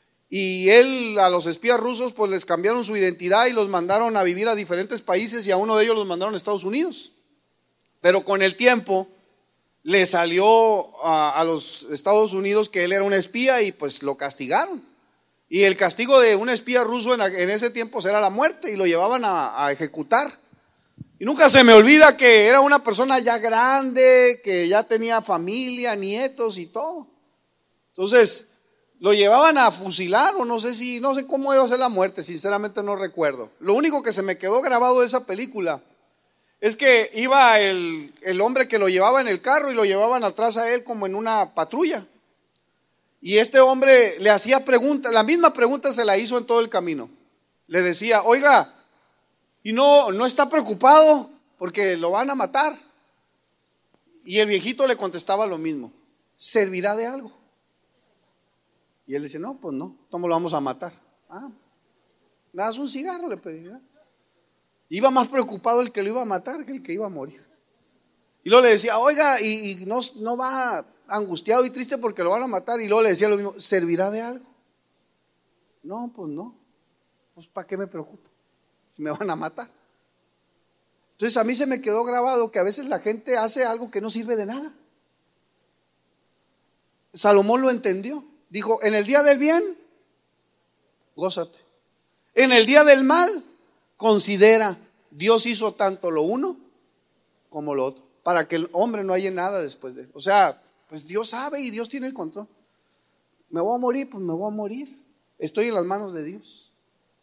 Y él, a los espías rusos, pues les cambiaron su identidad y los mandaron a vivir a diferentes países, y a uno de ellos los mandaron a Estados Unidos. Pero con el tiempo le salió a, a los Estados Unidos que él era un espía y pues lo castigaron. Y el castigo de un espía ruso en, en ese tiempo era la muerte, y lo llevaban a, a ejecutar. Y nunca se me olvida que era una persona ya grande, que ya tenía familia, nietos y todo. Entonces lo llevaban a fusilar, o no sé si, no sé cómo iba a ser la muerte, sinceramente no recuerdo. Lo único que se me quedó grabado de esa película es que iba el, el hombre que lo llevaba en el carro y lo llevaban atrás a él como en una patrulla. Y este hombre le hacía preguntas, la misma pregunta se la hizo en todo el camino. Le decía, oiga, ¿y no, no está preocupado porque lo van a matar? Y el viejito le contestaba lo mismo, ¿servirá de algo? Y él dice, no, pues no, ¿cómo lo vamos a matar? Ah, me das un cigarro, le pedí. ¿eh? Iba más preocupado el que lo iba a matar que el que iba a morir. Y luego le decía, oiga, y, y no, no va angustiado y triste porque lo van a matar. Y luego le decía lo mismo, ¿servirá de algo? No, pues no. Pues ¿para qué me preocupo? Si me van a matar. Entonces a mí se me quedó grabado que a veces la gente hace algo que no sirve de nada. Salomón lo entendió. Dijo, en el día del bien, gózate. En el día del mal, considera, Dios hizo tanto lo uno como lo otro, para que el hombre no haya nada después de él. O sea, pues Dios sabe y Dios tiene el control. ¿Me voy a morir? Pues me voy a morir. Estoy en las manos de Dios.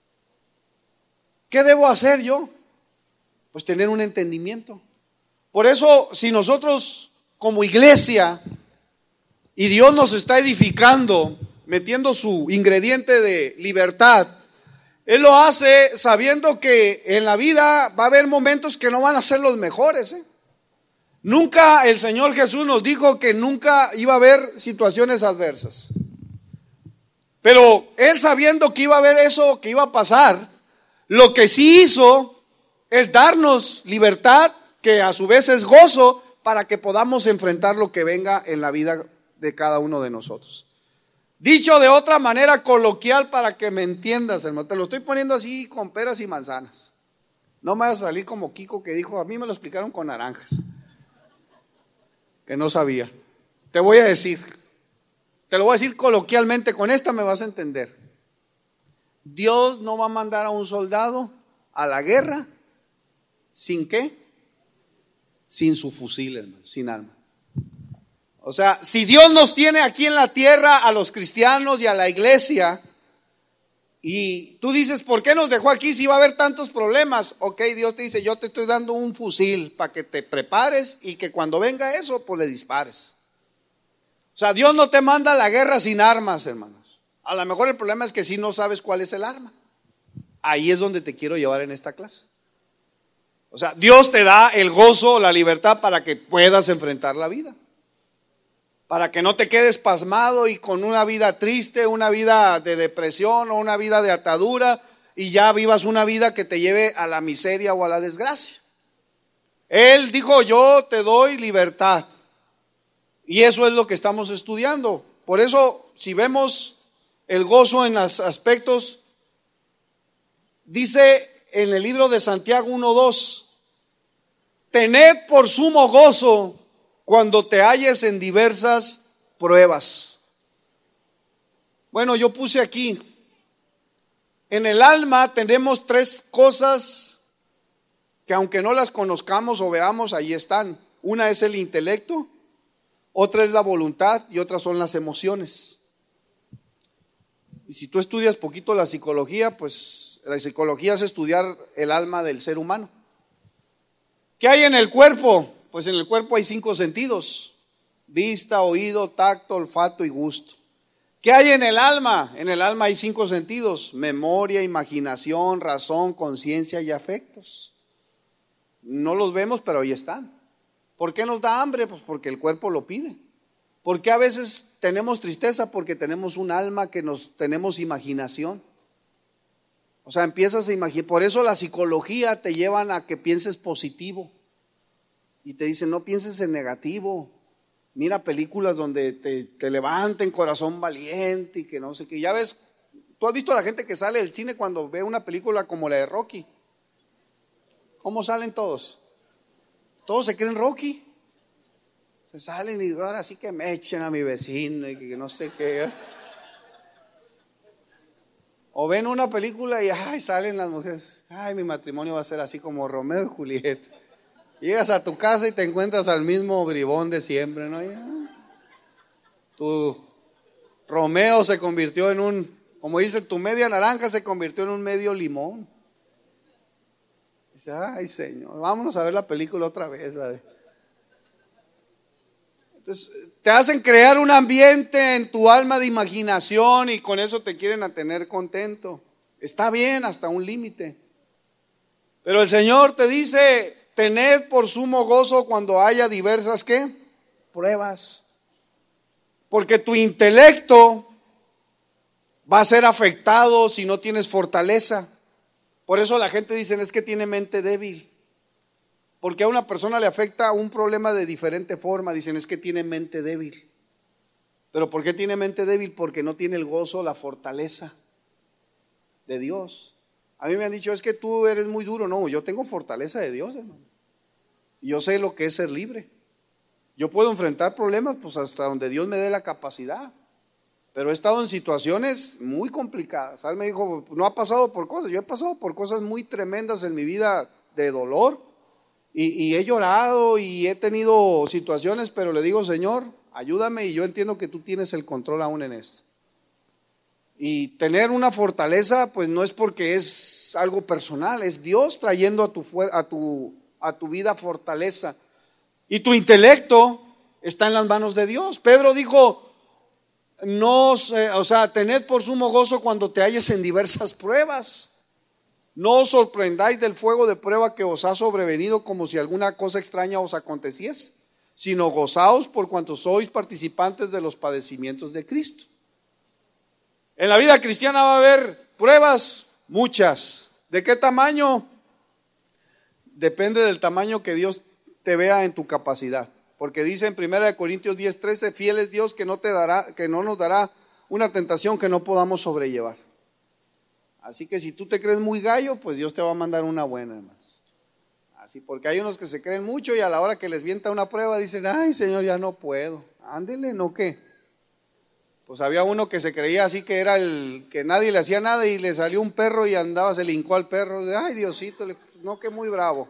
¿Qué debo hacer yo? Pues tener un entendimiento. Por eso, si nosotros como iglesia, y Dios nos está edificando, metiendo su ingrediente de libertad, Él lo hace sabiendo que en la vida va a haber momentos que no van a ser los mejores. ¿eh? Nunca el Señor Jesús nos dijo que nunca iba a haber situaciones adversas. Pero Él, sabiendo que iba a haber eso, que iba a pasar, lo que sí hizo es darnos libertad, que a su vez es gozo, para que podamos enfrentar lo que venga en la vida de cada uno de nosotros. Dicho de otra manera coloquial para que me entiendas, hermano, te lo estoy poniendo así con peras y manzanas. No me vas a salir como Kiko, que dijo, a mí me lo explicaron con naranjas, que no sabía. Te voy a decir, te lo voy a decir coloquialmente, con esta me vas a entender. Dios no va a mandar a un soldado a la guerra sin qué, sin su fusil, hermano, sin arma. O sea, si Dios nos tiene aquí en la tierra a los cristianos y a la iglesia, y tú dices, ¿por qué nos dejó aquí si va a haber tantos problemas? Ok, Dios te dice, yo te estoy dando un fusil para que te prepares y que cuando venga eso, pues le dispares. O sea, Dios no te manda a la guerra sin armas, hermanos. A lo mejor el problema es que si no sabes cuál es el arma. Ahí es donde te quiero llevar en esta clase. O O sea, Dios te da el gozo, la libertad para que puedas enfrentar la vida. Para que no te quedes pasmado y con una vida triste, una vida de depresión o una vida de atadura y ya vivas una vida que te lleve a la miseria o a la desgracia. Él dijo, yo te doy libertad. Y eso es lo que estamos estudiando. Por eso, si vemos el gozo en los aspectos, dice en el libro de Santiago uno dos, tened por sumo gozo cuando te halles en diversas pruebas. Bueno, yo puse aquí, en el alma tenemos tres cosas que aunque no las conozcamos o veamos, ahí están. Una es el intelecto, otra es la voluntad y otras son las emociones. Y si tú estudias poquito la psicología, pues la psicología es estudiar el alma del ser humano. ¿Qué hay en el cuerpo? Pues en el cuerpo hay cinco sentidos: vista, oído, tacto, olfato y gusto. ¿Qué hay en el alma? En el alma hay cinco sentidos: memoria, imaginación, razón, conciencia y afectos. No los vemos, pero ahí están. ¿Por qué nos da hambre? Pues porque el cuerpo lo pide. ¿Por qué a veces tenemos tristeza? Porque tenemos un alma que nos tenemos imaginación. O sea, empiezas a imaginar. Por eso la psicología te llevan a que pienses positivo. Y te dicen, no pienses en negativo. Mira películas donde te, te levanten corazón valiente y que no sé qué. Ya ves, tú has visto a la gente que sale del cine cuando ve una película como la de Rocky. ¿Cómo salen todos? Todos se creen Rocky. Se salen y ahora sí que me echen a mi vecino y que no sé qué. O ven una película y ay, salen las mujeres. Ay, mi matrimonio va a ser así como Romeo y Julieta. Llegas a tu casa y te encuentras al mismo bribón de siempre, ¿no? Tu Romeo se convirtió en un, como dice, tu media naranja se convirtió en un medio limón. Dice, ay Señor, vámonos a ver la película otra vez. La de... Entonces, te hacen crear un ambiente en tu alma de imaginación y con eso te quieren a tener contento. Está bien hasta un límite. Pero el Señor te dice, tened por sumo gozo cuando haya diversas, ¿qué? Pruebas. Porque tu intelecto va a ser afectado si no tienes fortaleza. Por eso la gente dice, es que tiene mente débil. Porque a una persona le afecta un problema de diferente forma. Dicen, es que tiene mente débil. ¿Pero por qué tiene mente débil? Porque no tiene el gozo, la fortaleza de Dios. A mí me han dicho, es que tú eres muy duro. No, yo tengo fortaleza de Dios, hermano. Yo sé lo que es ser libre. Yo puedo enfrentar problemas pues hasta donde Dios me dé la capacidad. Pero he estado en situaciones muy complicadas. Él me dijo, no ha pasado por cosas. Yo he pasado por cosas muy tremendas en mi vida de dolor. Y, y he llorado y he tenido situaciones, pero le digo, Señor, ayúdame y yo entiendo que tú tienes el control aún en esto. Y tener una fortaleza, pues no es porque es algo personal, es Dios trayendo a tu, a tu, a tu vida fortaleza. Y tu intelecto está en las manos de Dios. Pedro dijo, no, o sea, tened por sumo gozo cuando te halles en diversas pruebas. No os sorprendáis del fuego de prueba que os ha sobrevenido como si alguna cosa extraña os aconteciese, sino gozaos por cuanto sois participantes de los padecimientos de Cristo. En la vida cristiana va a haber pruebas, muchas. ¿De qué tamaño? Depende del tamaño que Dios te vea en tu capacidad. Porque dice en primera Corintios diez trece, fiel es Dios que no te dará, que no nos dará una tentación que no podamos sobrellevar. Así que si tú te crees muy gallo, pues Dios te va a mandar una buena, hermanos. Así, porque hay unos que se creen mucho y a la hora que les vienta una prueba dicen, ay Señor, ya no puedo. Ándele, ¿no qué? Pues había uno que se creía así que era el que nadie le hacía nada y le salió un perro y andaba, se le hincó al perro. Ay Diosito, no, que muy bravo.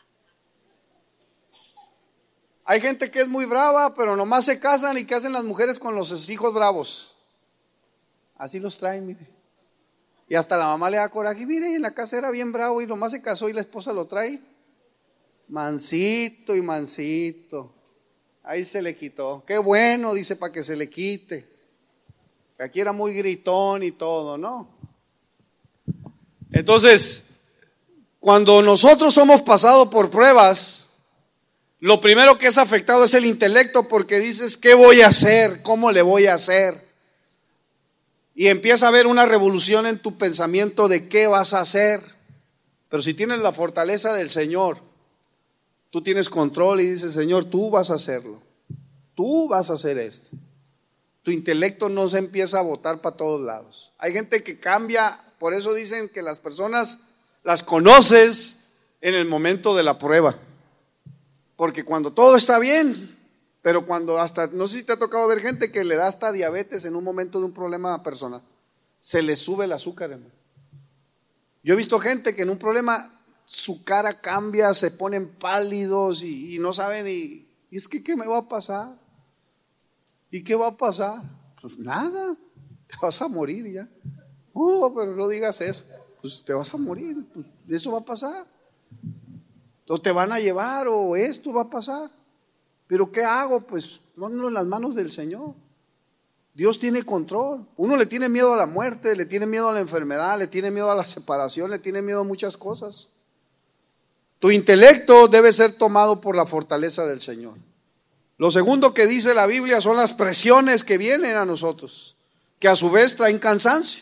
Hay gente que es muy brava, pero nomás se casan y ¿qué hacen las mujeres con los hijos bravos? Así los traen, mire. Y hasta la mamá le da coraje, mire, en la casa era bien bravo y nomás se casó y la esposa lo trae mansito y mansito. Ahí se le quitó. Qué bueno, dice, para que se le quite. Que aquí era muy gritón y todo, ¿no? Entonces, Cuando nosotros somos pasados por pruebas, lo primero que es afectado es el intelecto, porque dices, ¿qué voy a hacer? ¿Cómo le voy a hacer? Y empieza a haber una revolución en tu pensamiento de qué vas a hacer. Pero si tienes la fortaleza del Señor, tú tienes control y dices, Señor, tú vas a hacerlo. Tú vas a hacer esto. Tu intelecto no se empieza a botar para todos lados. Hay gente que cambia, por eso dicen que las personas las conoces en el momento de la prueba. Porque cuando todo está bien, pero cuando hasta, no sé si te ha tocado ver gente que le da hasta diabetes en un momento de un problema personal, se le sube el azúcar, hermano. Yo he visto gente que en un problema su cara cambia, se ponen pálidos y, y no saben, y, y es que ¿qué me va a pasar? ¿Y qué va a pasar? Pues nada, te vas a morir ya. Oh, pero no digas eso. Pues te vas a morir, pues eso va a pasar. O te van a llevar, o esto va a pasar. Pero ¿qué hago? Pues ponlo en las manos del Señor. Dios tiene control. Uno le tiene miedo a la muerte, le tiene miedo a la enfermedad, le tiene miedo a la separación, le tiene miedo a muchas cosas. Tu intelecto debe ser tomado por la fortaleza del Señor. Lo segundo que dice la Biblia son las presiones que vienen a nosotros, que a su vez traen cansancio.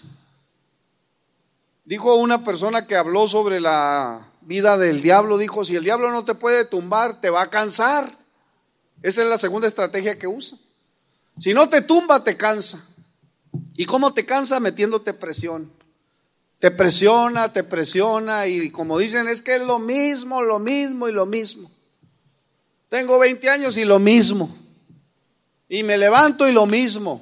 Dijo una persona que habló sobre la vida del diablo, dijo, si el diablo no te puede tumbar, te va a cansar. Esa es la segunda estrategia que usa. Si no te tumba, te cansa. ¿Y cómo te cansa? Metiéndote presión. Te presiona, te presiona y como dicen, es que es lo mismo, lo mismo y lo mismo. Tengo veinte años y lo mismo. Y me levanto y lo mismo.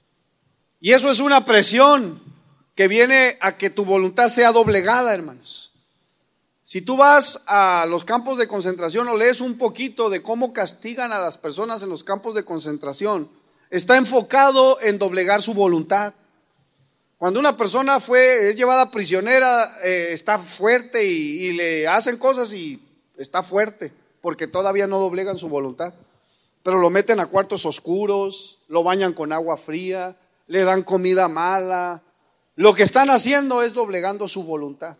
Y eso es una presión que viene a que tu voluntad sea doblegada, hermanos. Si tú vas a los campos de concentración o lees un poquito de cómo castigan a las personas en los campos de concentración, está enfocado en doblegar su voluntad. Cuando una persona fue, es llevada prisionera, eh, está fuerte y, y le hacen cosas y está fuerte, porque todavía no doblegan su voluntad. Pero lo meten a cuartos oscuros, lo bañan con agua fría, le dan comida mala. Lo que están haciendo es doblegando su voluntad.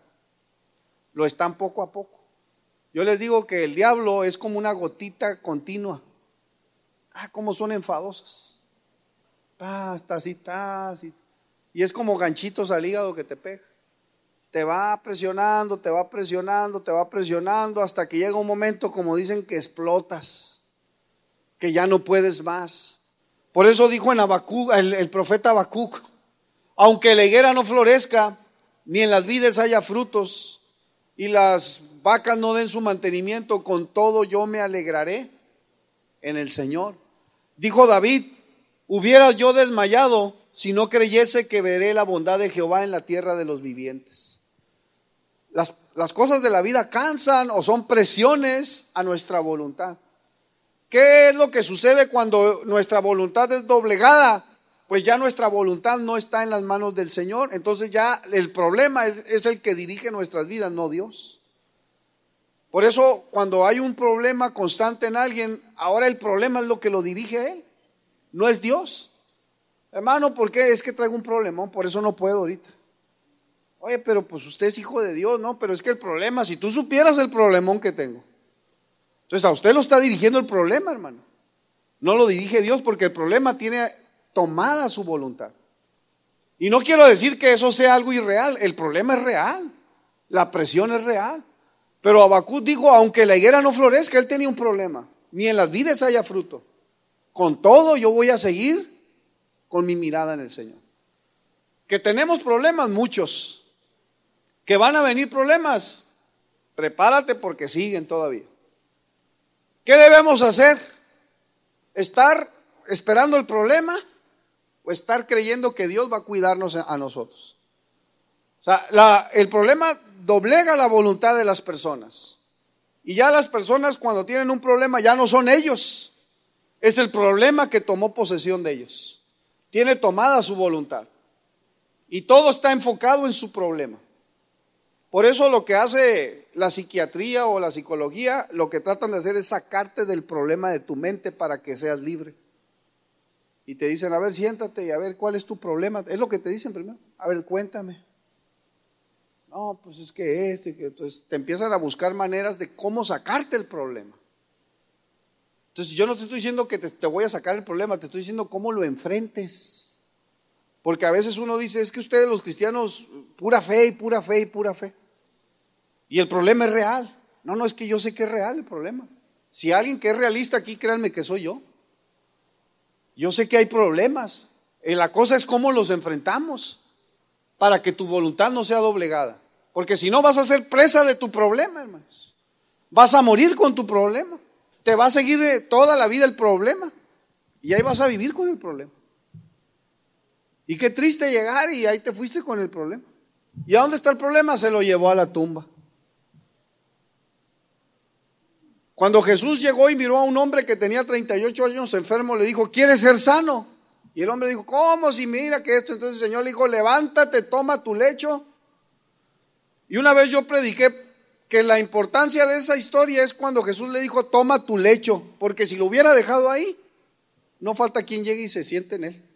Lo están poco a poco. Yo les digo que el diablo es como una gotita continua. Ah, cómo son enfadosas. Ah, está así, está así. Y es como ganchitos al hígado que te pega. Te va presionando, te va presionando, te va presionando hasta que llega un momento, como dicen, que explotas, que ya no puedes más. Por eso dijo en Habacuc, el, el profeta Habacuc, aunque la higuera no florezca, ni en las vides haya frutos, y las vacas no den su mantenimiento, con todo yo me alegraré en el Señor. Dijo David, hubiera yo desmayado si no creyese que veré la bondad de Jehová en la tierra de los vivientes. Las, las cosas de la vida cansan o son presiones a nuestra voluntad. ¿Qué es lo que sucede cuando nuestra voluntad es doblegada? Pues ya nuestra voluntad no está en las manos del Señor. Entonces ya el problema es, es el que dirige nuestras vidas, no Dios. Por eso cuando hay un problema constante en alguien, ahora el problema es lo que lo dirige a él, no es Dios. Hermano, ¿por qué? Es que traigo un problemón, por eso no puedo ahorita. Oye, pero pues usted es hijo de Dios, ¿no? Pero es que el problema, si tú supieras el problemón que tengo. Entonces a usted lo está dirigiendo el problema, hermano. No lo dirige Dios, porque el problema tiene tomada su voluntad. Y no quiero decir que eso sea algo irreal, el problema es real, la presión es real. Pero Habacuc dijo, aunque la higuera no florezca, él tenía un problema, ni en las vides haya fruto. Con todo yo voy a seguir con mi mirada en el Señor. Que tenemos problemas muchos, que van a venir problemas, prepárate porque siguen todavía. ¿Qué debemos hacer? ¿Estar esperando el problema o estar creyendo que Dios va a cuidarnos a nosotros? O sea, la, el problema doblega la voluntad de las personas. Y ya las personas cuando tienen un problema ya no son ellos. Es el problema que tomó posesión de ellos. Tiene tomada su voluntad. Y todo está enfocado en su problema. Por eso lo que hace la psiquiatría o la psicología, lo que tratan de hacer es sacarte del problema de tu mente para que seas libre. Y te dicen, a ver, siéntate y a ver cuál es tu problema. Es lo que te dicen primero. A ver, cuéntame. No, pues es que esto y que entonces te empiezan a buscar maneras de cómo sacarte el problema. Entonces yo no te estoy diciendo que te, te voy a sacar el problema, te estoy diciendo cómo lo enfrentes. Porque a veces uno dice, es que ustedes los cristianos, pura fe y pura fe y pura fe. Y el problema es real. No, no, es que yo sé que es real el problema. Si alguien que es realista aquí, créanme que soy yo. Yo sé que hay problemas. Eh, la cosa es cómo los enfrentamos para que tu voluntad no sea doblegada. Porque si no vas a ser presa de tu problema, hermanos. Vas a morir con tu problema. Te va a seguir eh, toda la vida el problema. Y ahí vas a vivir con el problema. Y qué triste llegar y ahí te fuiste con el problema. ¿Y a dónde está el problema? Se lo llevó a la tumba. Cuando Jesús llegó y miró a un hombre que tenía treinta y ocho años enfermo, le dijo, ¿quieres ser sano? Y el hombre dijo, ¿cómo? Si mira que esto. Entonces el Señor le dijo, levántate, toma tu lecho. Y una vez yo prediqué que la importancia de esa historia es cuando Jesús le dijo, toma tu lecho, porque si lo hubiera dejado ahí, no falta quien llegue y se siente en él.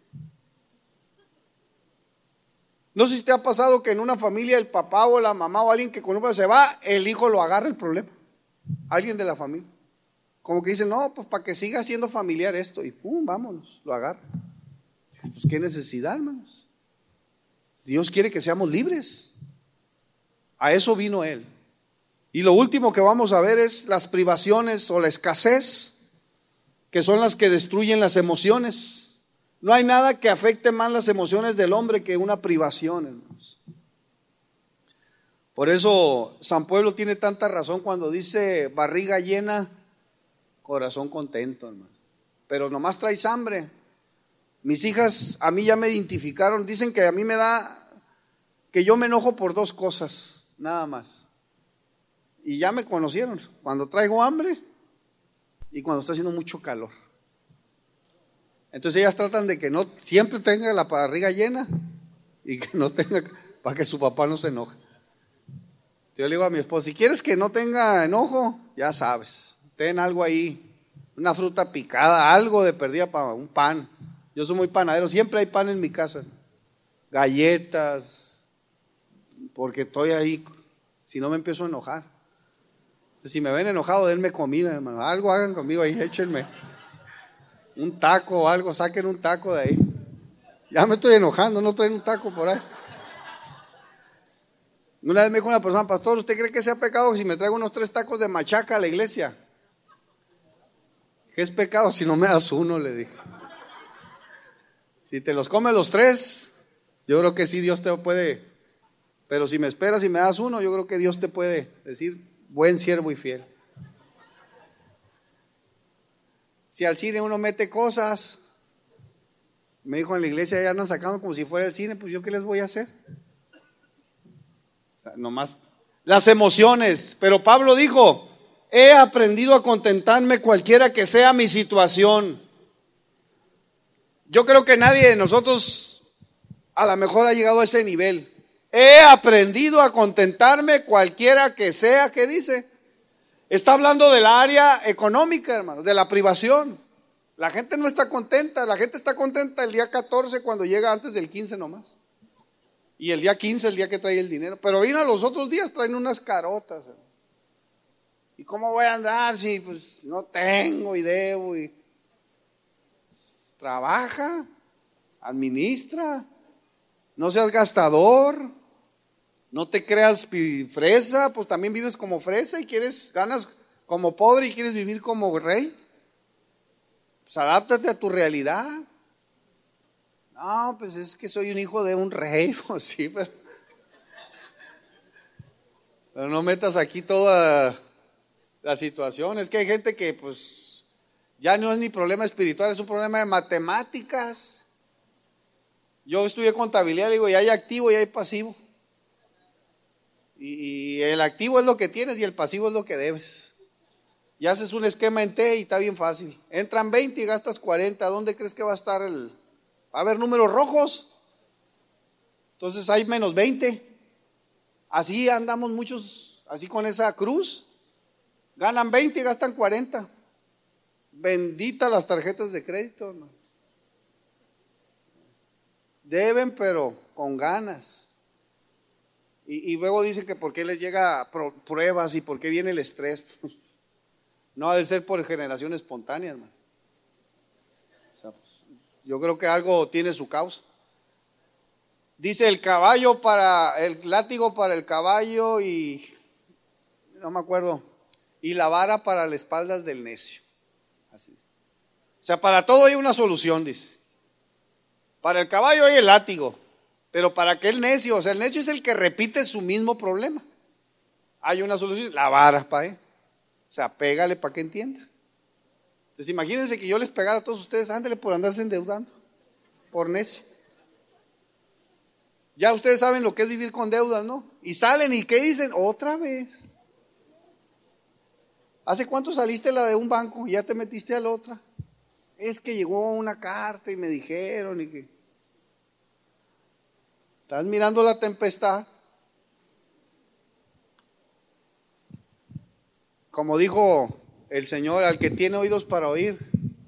No sé si te ha pasado que en una familia el papá o la mamá o alguien que con un se va, el hijo lo agarra el problema. Alguien de la familia. Como que dice, no, pues para que siga siendo familiar esto. Y pum, vámonos, lo agarra. Pues qué necesidad, hermanos. Dios quiere que seamos libres. A eso vino Él. Y lo último que vamos a ver es las privaciones o la escasez, que son las que destruyen las emociones. No hay nada que afecte más las emociones del hombre que una privación, hermanos. Por eso San Pueblo tiene tanta razón cuando dice barriga llena, corazón contento, hermano. Pero nomás traes hambre. Mis hijas a mí ya me identificaron, dicen que a mí me da, que yo me enojo por dos cosas, nada más. Y ya me conocieron, cuando traigo hambre y cuando está haciendo mucho calor. Entonces ellas tratan de que no siempre tenga la barriga llena y que no tenga, para que su papá no se enoje. Yo le digo a mi esposa, si quieres que no tenga enojo, ya sabes, ten algo ahí, una fruta picada, algo de perdida para un pan. Yo soy muy panadero, siempre hay pan en mi casa, galletas, porque estoy ahí, si no me empiezo a enojar. Entonces, si me ven enojado, denme comida, hermano, algo hagan conmigo ahí, échenme un taco o algo, saquen un taco de ahí. Ya me estoy enojando, no traen un taco por ahí. Una vez me dijo una persona, pastor, ¿usted cree que sea pecado si me traigo unos tres tacos de machaca a la iglesia? ¿Qué es pecado si no me das uno? Le dije. Si te los comes los tres, yo creo que sí Dios te puede, pero si me esperas y me das uno, yo creo que Dios te puede decir, buen siervo y fiel. Si al cine uno mete cosas, me dijo en la iglesia, ya andan sacando como si fuera el cine, pues yo qué les voy a hacer. O sea, nomás las emociones. Pero Pablo dijo, he aprendido a contentarme cualquiera que sea mi situación. Yo creo que nadie de nosotros a lo mejor ha llegado a ese nivel. He aprendido a contentarme cualquiera que sea, ¿qué dice? Está hablando del área económica, hermanos, de la privación. La gente no está contenta, la gente está contenta el día catorce cuando llega antes del quince nomás. Y el día quince el día que trae el dinero. Pero vino a los otros días traen unas carotas. ¿Y cómo voy a andar si pues no tengo y debo? Y pues, trabaja, administra, no seas gastador, no te creas fresa, pues también vives como fresa y quieres, ganas como pobre y quieres vivir como rey. Pues adáptate a tu realidad. No, pues es que soy un hijo de un rey, pues sí, pero, pero no metas aquí toda la situación. Es que hay gente que pues ya no es ni problema espiritual, es un problema de matemáticas. Yo estudié contabilidad, le digo, y hay activo y hay pasivo. Y el activo es lo que tienes y el pasivo es lo que debes. Y haces un esquema en T y está bien fácil. Entran veinte y gastas cuarenta. ¿Dónde crees que va a estar el...? Va a haber números rojos. Entonces hay menos veinte. Así andamos muchos, así con esa cruz. Ganan veinte y gastan cuarenta. Bendita las tarjetas de crédito, hermano. Deben, pero con ganas. Y, y luego dicen que por qué les llega pro- pruebas y por qué viene el estrés. No ha de ser por generación espontánea, hermano. O sea, pues, yo creo que algo tiene su causa. Dice el caballo para, el látigo para el caballo y, no me acuerdo, y la vara para las espaldas del necio. Así es. O sea, para todo hay una solución, dice. Para el caballo hay el látigo, pero para aquel necio, o sea, el necio es el que repite su mismo problema. Hay una solución, la vara para él. O sea, pégale para que entienda. Entonces imagínense que yo les pegara a todos ustedes, ándale por andarse endeudando, por necio. Ya ustedes saben lo que es vivir con deudas, ¿no? Y salen y ¿qué dicen? Otra vez. ¿Hace cuánto saliste la de un banco y ya te metiste a la otra? Es que llegó una carta y me dijeron y que... Estás mirando la tempestad. Como dijo el Señor, al que tiene oídos para oír.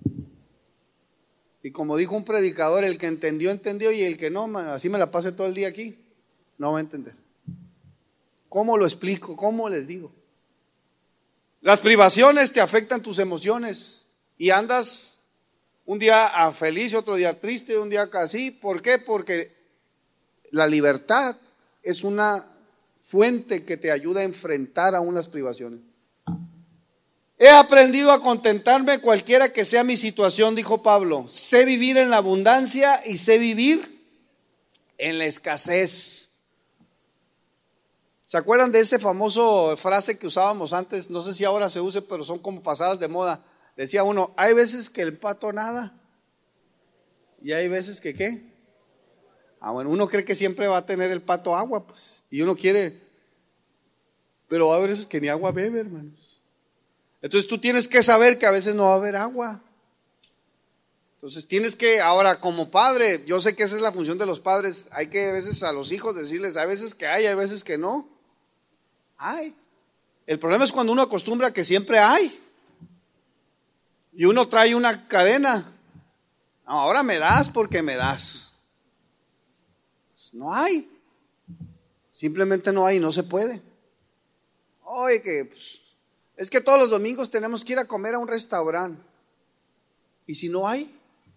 Y como dijo un predicador, el que entendió, entendió, y el que no, man, así me la pase todo el día aquí, no va a entender. ¿Cómo lo explico? ¿Cómo les digo? Las privaciones te afectan tus emociones y andas un día feliz, otro día triste, un día casi. ¿Por qué? Porque la libertad es una fuente que te ayuda a enfrentar a unas privaciones. He aprendido a contentarme cualquiera que sea mi situación, dijo Pablo. Sé vivir en la abundancia y sé vivir en la escasez. ¿Se acuerdan de ese famoso frase que usábamos antes? No sé si ahora se use, pero son como pasadas de moda. Decía uno, hay veces que el pato nada y hay veces que ¿qué? Ah, bueno, uno cree que siempre va a tener el pato agua, pues, y uno quiere, pero hay veces que ni agua bebe, hermanos. Entonces tú tienes que saber que a veces no va a haber agua. Entonces tienes que, ahora como padre, yo sé que esa es la función de los padres, hay que a veces a los hijos decirles, hay veces que hay, hay veces que no. Hay. El problema es cuando uno acostumbra que siempre hay. Y uno trae una cadena. No, ahora me das porque me das. Pues no hay. Simplemente no hay, no se puede. Oye, que pues, es que todos los domingos tenemos que ir a comer a un restaurante. ¿Y si no hay?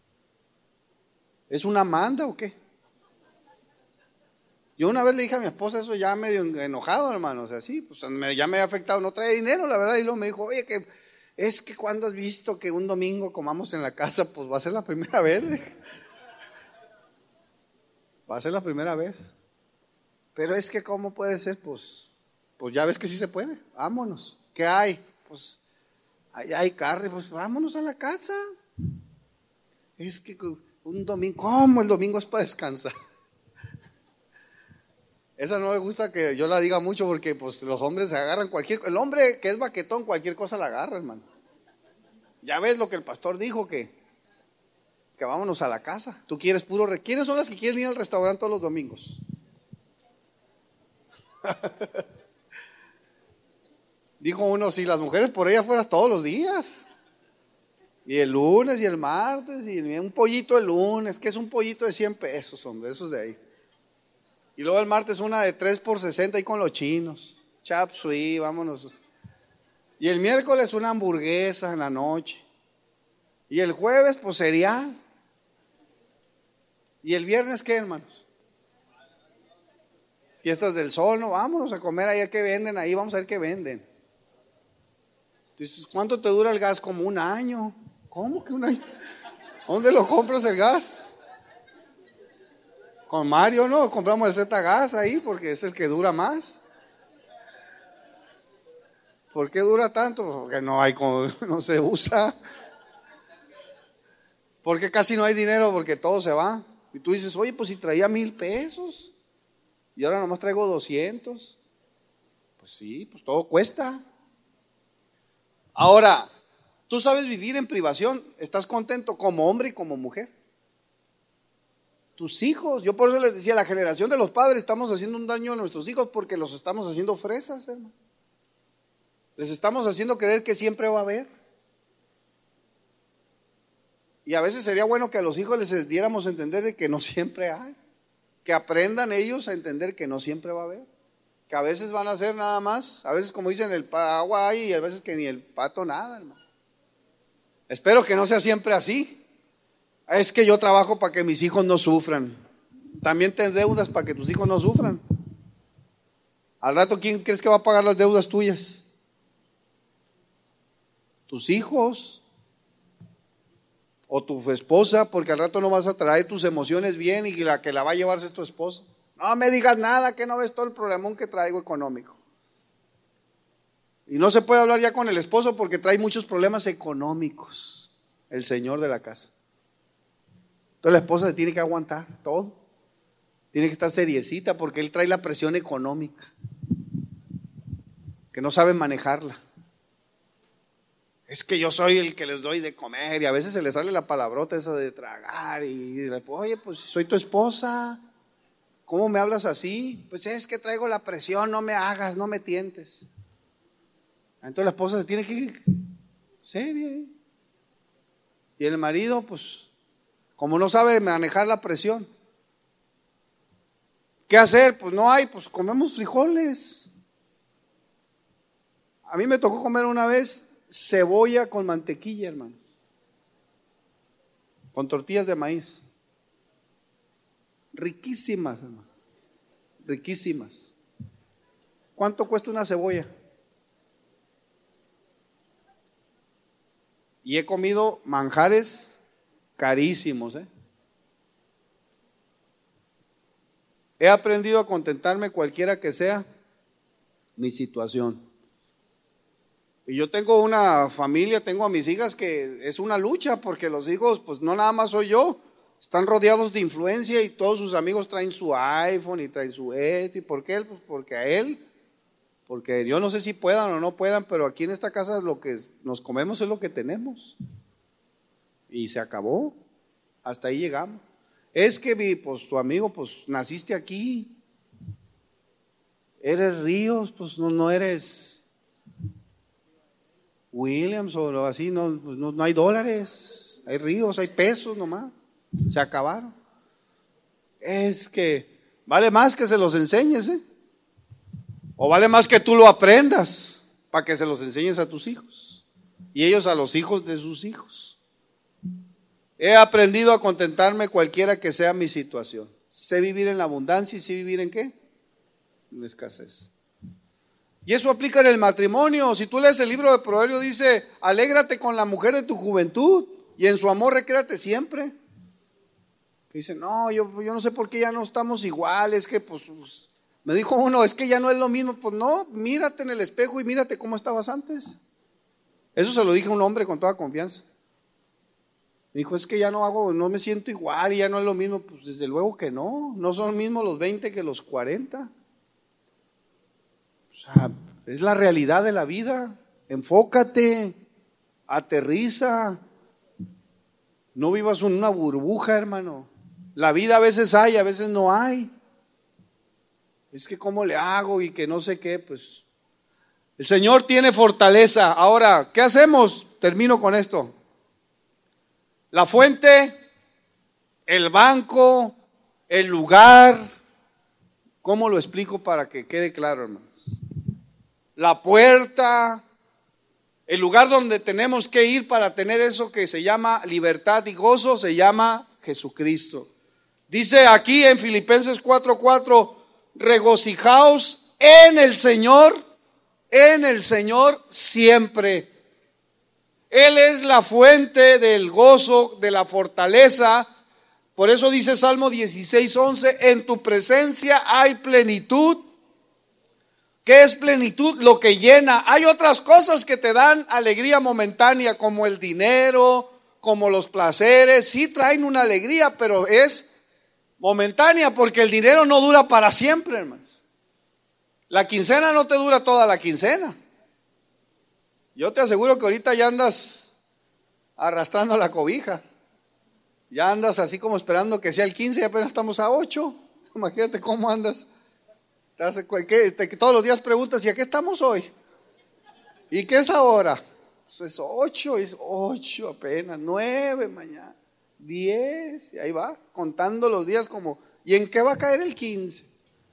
¿Es una manda o qué? Yo una vez le dije a mi esposa eso ya medio enojado, hermano. O sea, sí, pues me, ya me había afectado, no trae dinero, la verdad. Y luego me dijo, oye, que es que cuando has visto que un domingo comamos en la casa, pues va a ser la primera vez. Va a ser la primera vez. Pero es que ¿cómo puede ser? Pues, pues ya ves que sí se puede. Vámonos. ¿Qué hay? Pues allá hay carne, pues vámonos a la casa. Es que un domingo, ¿cómo el domingo es para descansar? Esa no me gusta que yo la diga mucho porque pues los hombres se agarran cualquier, el hombre que es baquetón cualquier cosa la agarra, hermano. Ya ves lo que el pastor dijo que que vámonos a la casa. Tú quieres puro, re... ¿quiénes son las que quieren ir al restaurante todos los domingos? Dijo uno, si las mujeres por ella fueran todos los días. Y el lunes y el martes y un pollito el lunes, que es un pollito de cien pesos, hombre, esos de ahí. Y luego el martes una de tres por sesenta ahí con los chinos. Chap suey, vámonos. Y el miércoles una hamburguesa en la noche. Y el jueves pues cereal. ¿Y el viernes qué, hermanos? Fiestas del sol, no, vámonos a comer ahí a qué venden, ahí vamos a ver qué venden. Entonces, ¿cuánto te dura el gas? Como un año. ¿Cómo que un año? ¿Dónde lo compras el gas? Con Mario, no, compramos el Z-Gas ahí porque es el que dura más. ¿Por qué dura tanto? Porque no hay, no se usa. Porque casi no hay dinero, porque todo se va. Y tú dices, oye, pues si traía mil pesos y ahora nomás traigo doscientos. Pues sí, pues todo cuesta. Ahora, tú sabes vivir en privación, estás contento como hombre y como mujer. Tus hijos, yo por eso les decía, la generación de los padres estamos haciendo un daño a nuestros hijos porque los estamos haciendo fresas, hermano. Les estamos haciendo creer que siempre va a haber. Y a veces sería bueno que a los hijos les diéramos a entender de que no siempre hay. Que aprendan ellos a entender que no siempre va a haber. que a veces van a ser nada más, a veces como dicen el agua hay y a veces que ni el pato nada, hermano. Espero que no sea siempre así. Es que yo trabajo para que mis hijos no sufran. También te deudas para que tus hijos no sufran. Al rato, ¿quién crees que va a pagar las deudas tuyas? Tus hijos o tu esposa, porque al rato no vas a traer tus emociones bien y la que la va a llevarse es tu esposa. No me digas nada, que no ves todo el problemón que traigo económico. Y no se puede hablar ya con el esposo porque trae muchos problemas económicos, el señor de la casa. Entonces la esposa se tiene que aguantar todo. Tiene que estar seriecita porque él trae la presión económica, que no sabe manejarla. Es que yo soy el que les doy de comer y a veces se le sale la palabrota esa de tragar y oye, pues soy tu esposa, ¿cómo me hablas así? Pues es que traigo la presión, no me hagas, no me tientes. Entonces la esposa se tiene que ir seria. Y el marido, pues, como no sabe manejar la presión, ¿qué hacer? Pues no hay, pues comemos frijoles. A mí me tocó comer una vez cebolla con mantequilla, hermano, con tortillas de maíz. Riquísimas, hermano, riquísimas. ¿Cuánto cuesta una cebolla? Y he comido manjares carísimos, ¿eh? He aprendido a contentarme cualquiera que sea mi situación. Y yo tengo una familia, tengo a mis hijas que es una lucha porque los hijos, pues no nada más soy yo, están rodeados de influencia y todos sus amigos traen su iPhone y traen su esto. ¿Y por qué? Pues porque a él, porque yo no sé si puedan o no puedan, pero aquí en esta casa lo que nos comemos es lo que tenemos. Y se acabó, hasta ahí llegamos. Es que mi, pues tu amigo, pues naciste aquí, eres Ríos, pues no, no eres Williams o así, no, pues no, no hay dólares, hay Ríos, hay pesos nomás, se acabaron. Es que vale más que se los enseñes, ¿eh? O vale más que tú lo aprendas para que se los enseñes a tus hijos y ellos a los hijos de sus hijos. He aprendido a contentarme cualquiera que sea mi situación. Sé vivir en la abundancia y sé vivir en ¿qué? En la escasez. Y eso aplica en el matrimonio. Si tú lees el libro de Proverbios, dice: alégrate con la mujer de tu juventud y en su amor recréate siempre. Que dice: no, yo, yo no sé por qué ya no estamos iguales. Que pues, pues me dijo uno, es que ya no es lo mismo. Pues no, mírate en el espejo y mírate cómo estabas antes. Eso se lo dije a un hombre con toda confianza. Me dijo: es que ya no hago, no me siento igual y ya no es lo mismo. Pues desde luego que no, no son mismos los veinte que los cuarenta. O sea, es la realidad de la vida. Enfócate, aterriza, no vivas en una burbuja, hermano. La vida a veces hay, a veces no hay. Es que cómo le hago y que no sé qué, pues el Señor tiene fortaleza. Ahora, ¿qué hacemos? Termino con esto. La fuente, el banco, el lugar, ¿cómo lo explico para que quede claro, hermanos? La puerta, el lugar donde tenemos que ir para tener eso que se llama libertad y gozo, se llama Jesucristo. Dice aquí en Filipenses cuatro cuatro, regocijaos en el Señor, en el Señor siempre. Él es la fuente del gozo, de la fortaleza. Por eso dice Salmo dieciséis once, en tu presencia hay plenitud. ¿Qué es plenitud? Lo que llena. Hay otras cosas que te dan alegría momentánea, como el dinero, como los placeres. Sí traen una alegría, pero es momentánea porque el dinero no dura para siempre, hermanos. La quincena no te dura toda la quincena. Yo te aseguro que ahorita ya andas arrastrando la cobija. Ya andas así como esperando que sea el quince y apenas estamos a ocho. Imagínate cómo andas. Te hace, ¿qué? Te, todos los días preguntas, ¿y a qué estamos hoy? ¿Y qué es ahora? Pues es ocho, es ocho apenas, nueve mañana, diez, y ahí va, contando los días como, ¿y en qué va a caer el quince?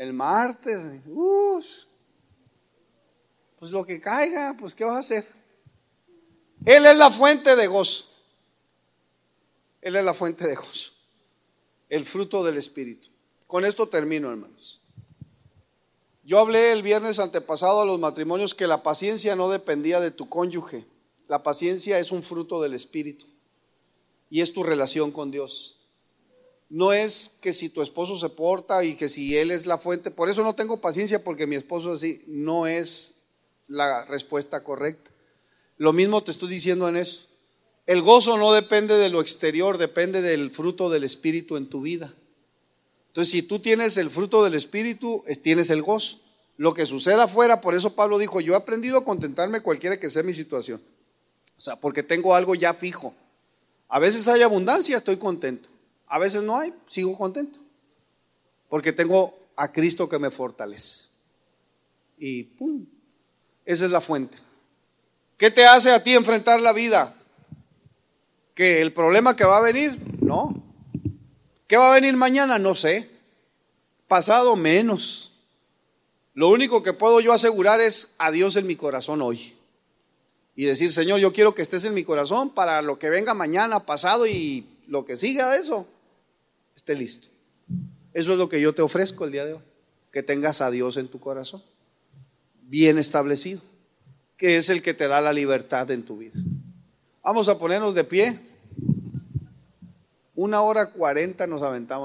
El martes, uf, pues lo que caiga, pues ¿qué vas a hacer? Él es la fuente de gozo. Él es la fuente de gozo. El fruto del Espíritu. Con esto termino, hermanos. Yo hablé el viernes antepasado a los matrimonios que la paciencia no dependía de tu cónyuge. La paciencia es un fruto del Espíritu y es tu relación con Dios. No es que si tu esposo se porta y que si él es la fuente, por eso no tengo paciencia porque mi esposo es así, no es la respuesta correcta. Lo mismo te estoy diciendo en eso. El gozo no depende de lo exterior, depende del fruto del Espíritu en tu vida. Entonces, si tú tienes el fruto del Espíritu, tienes el gozo. Lo que suceda afuera, por eso Pablo dijo, yo he aprendido a contentarme cualquiera que sea mi situación. O sea, porque tengo algo ya fijo. A veces hay abundancia, estoy contento. A veces no hay, sigo contento. Porque tengo a Cristo que me fortalece. Y pum, esa es la fuente. ¿Qué te hace a ti enfrentar la vida? ¿Que el problema que va a venir? No. ¿Qué va a venir mañana? No sé. Pasado menos. Lo único que puedo yo asegurar es a Dios en mi corazón hoy. Y decir, Señor, yo quiero que estés en mi corazón para lo que venga mañana, pasado y lo que siga de eso, esté listo. Eso es lo que yo te ofrezco el día de hoy. Que tengas a Dios en tu corazón, bien establecido, que es el que te da la libertad en tu vida. Vamos a ponernos de pie. Una hora cuarenta nos aventamos.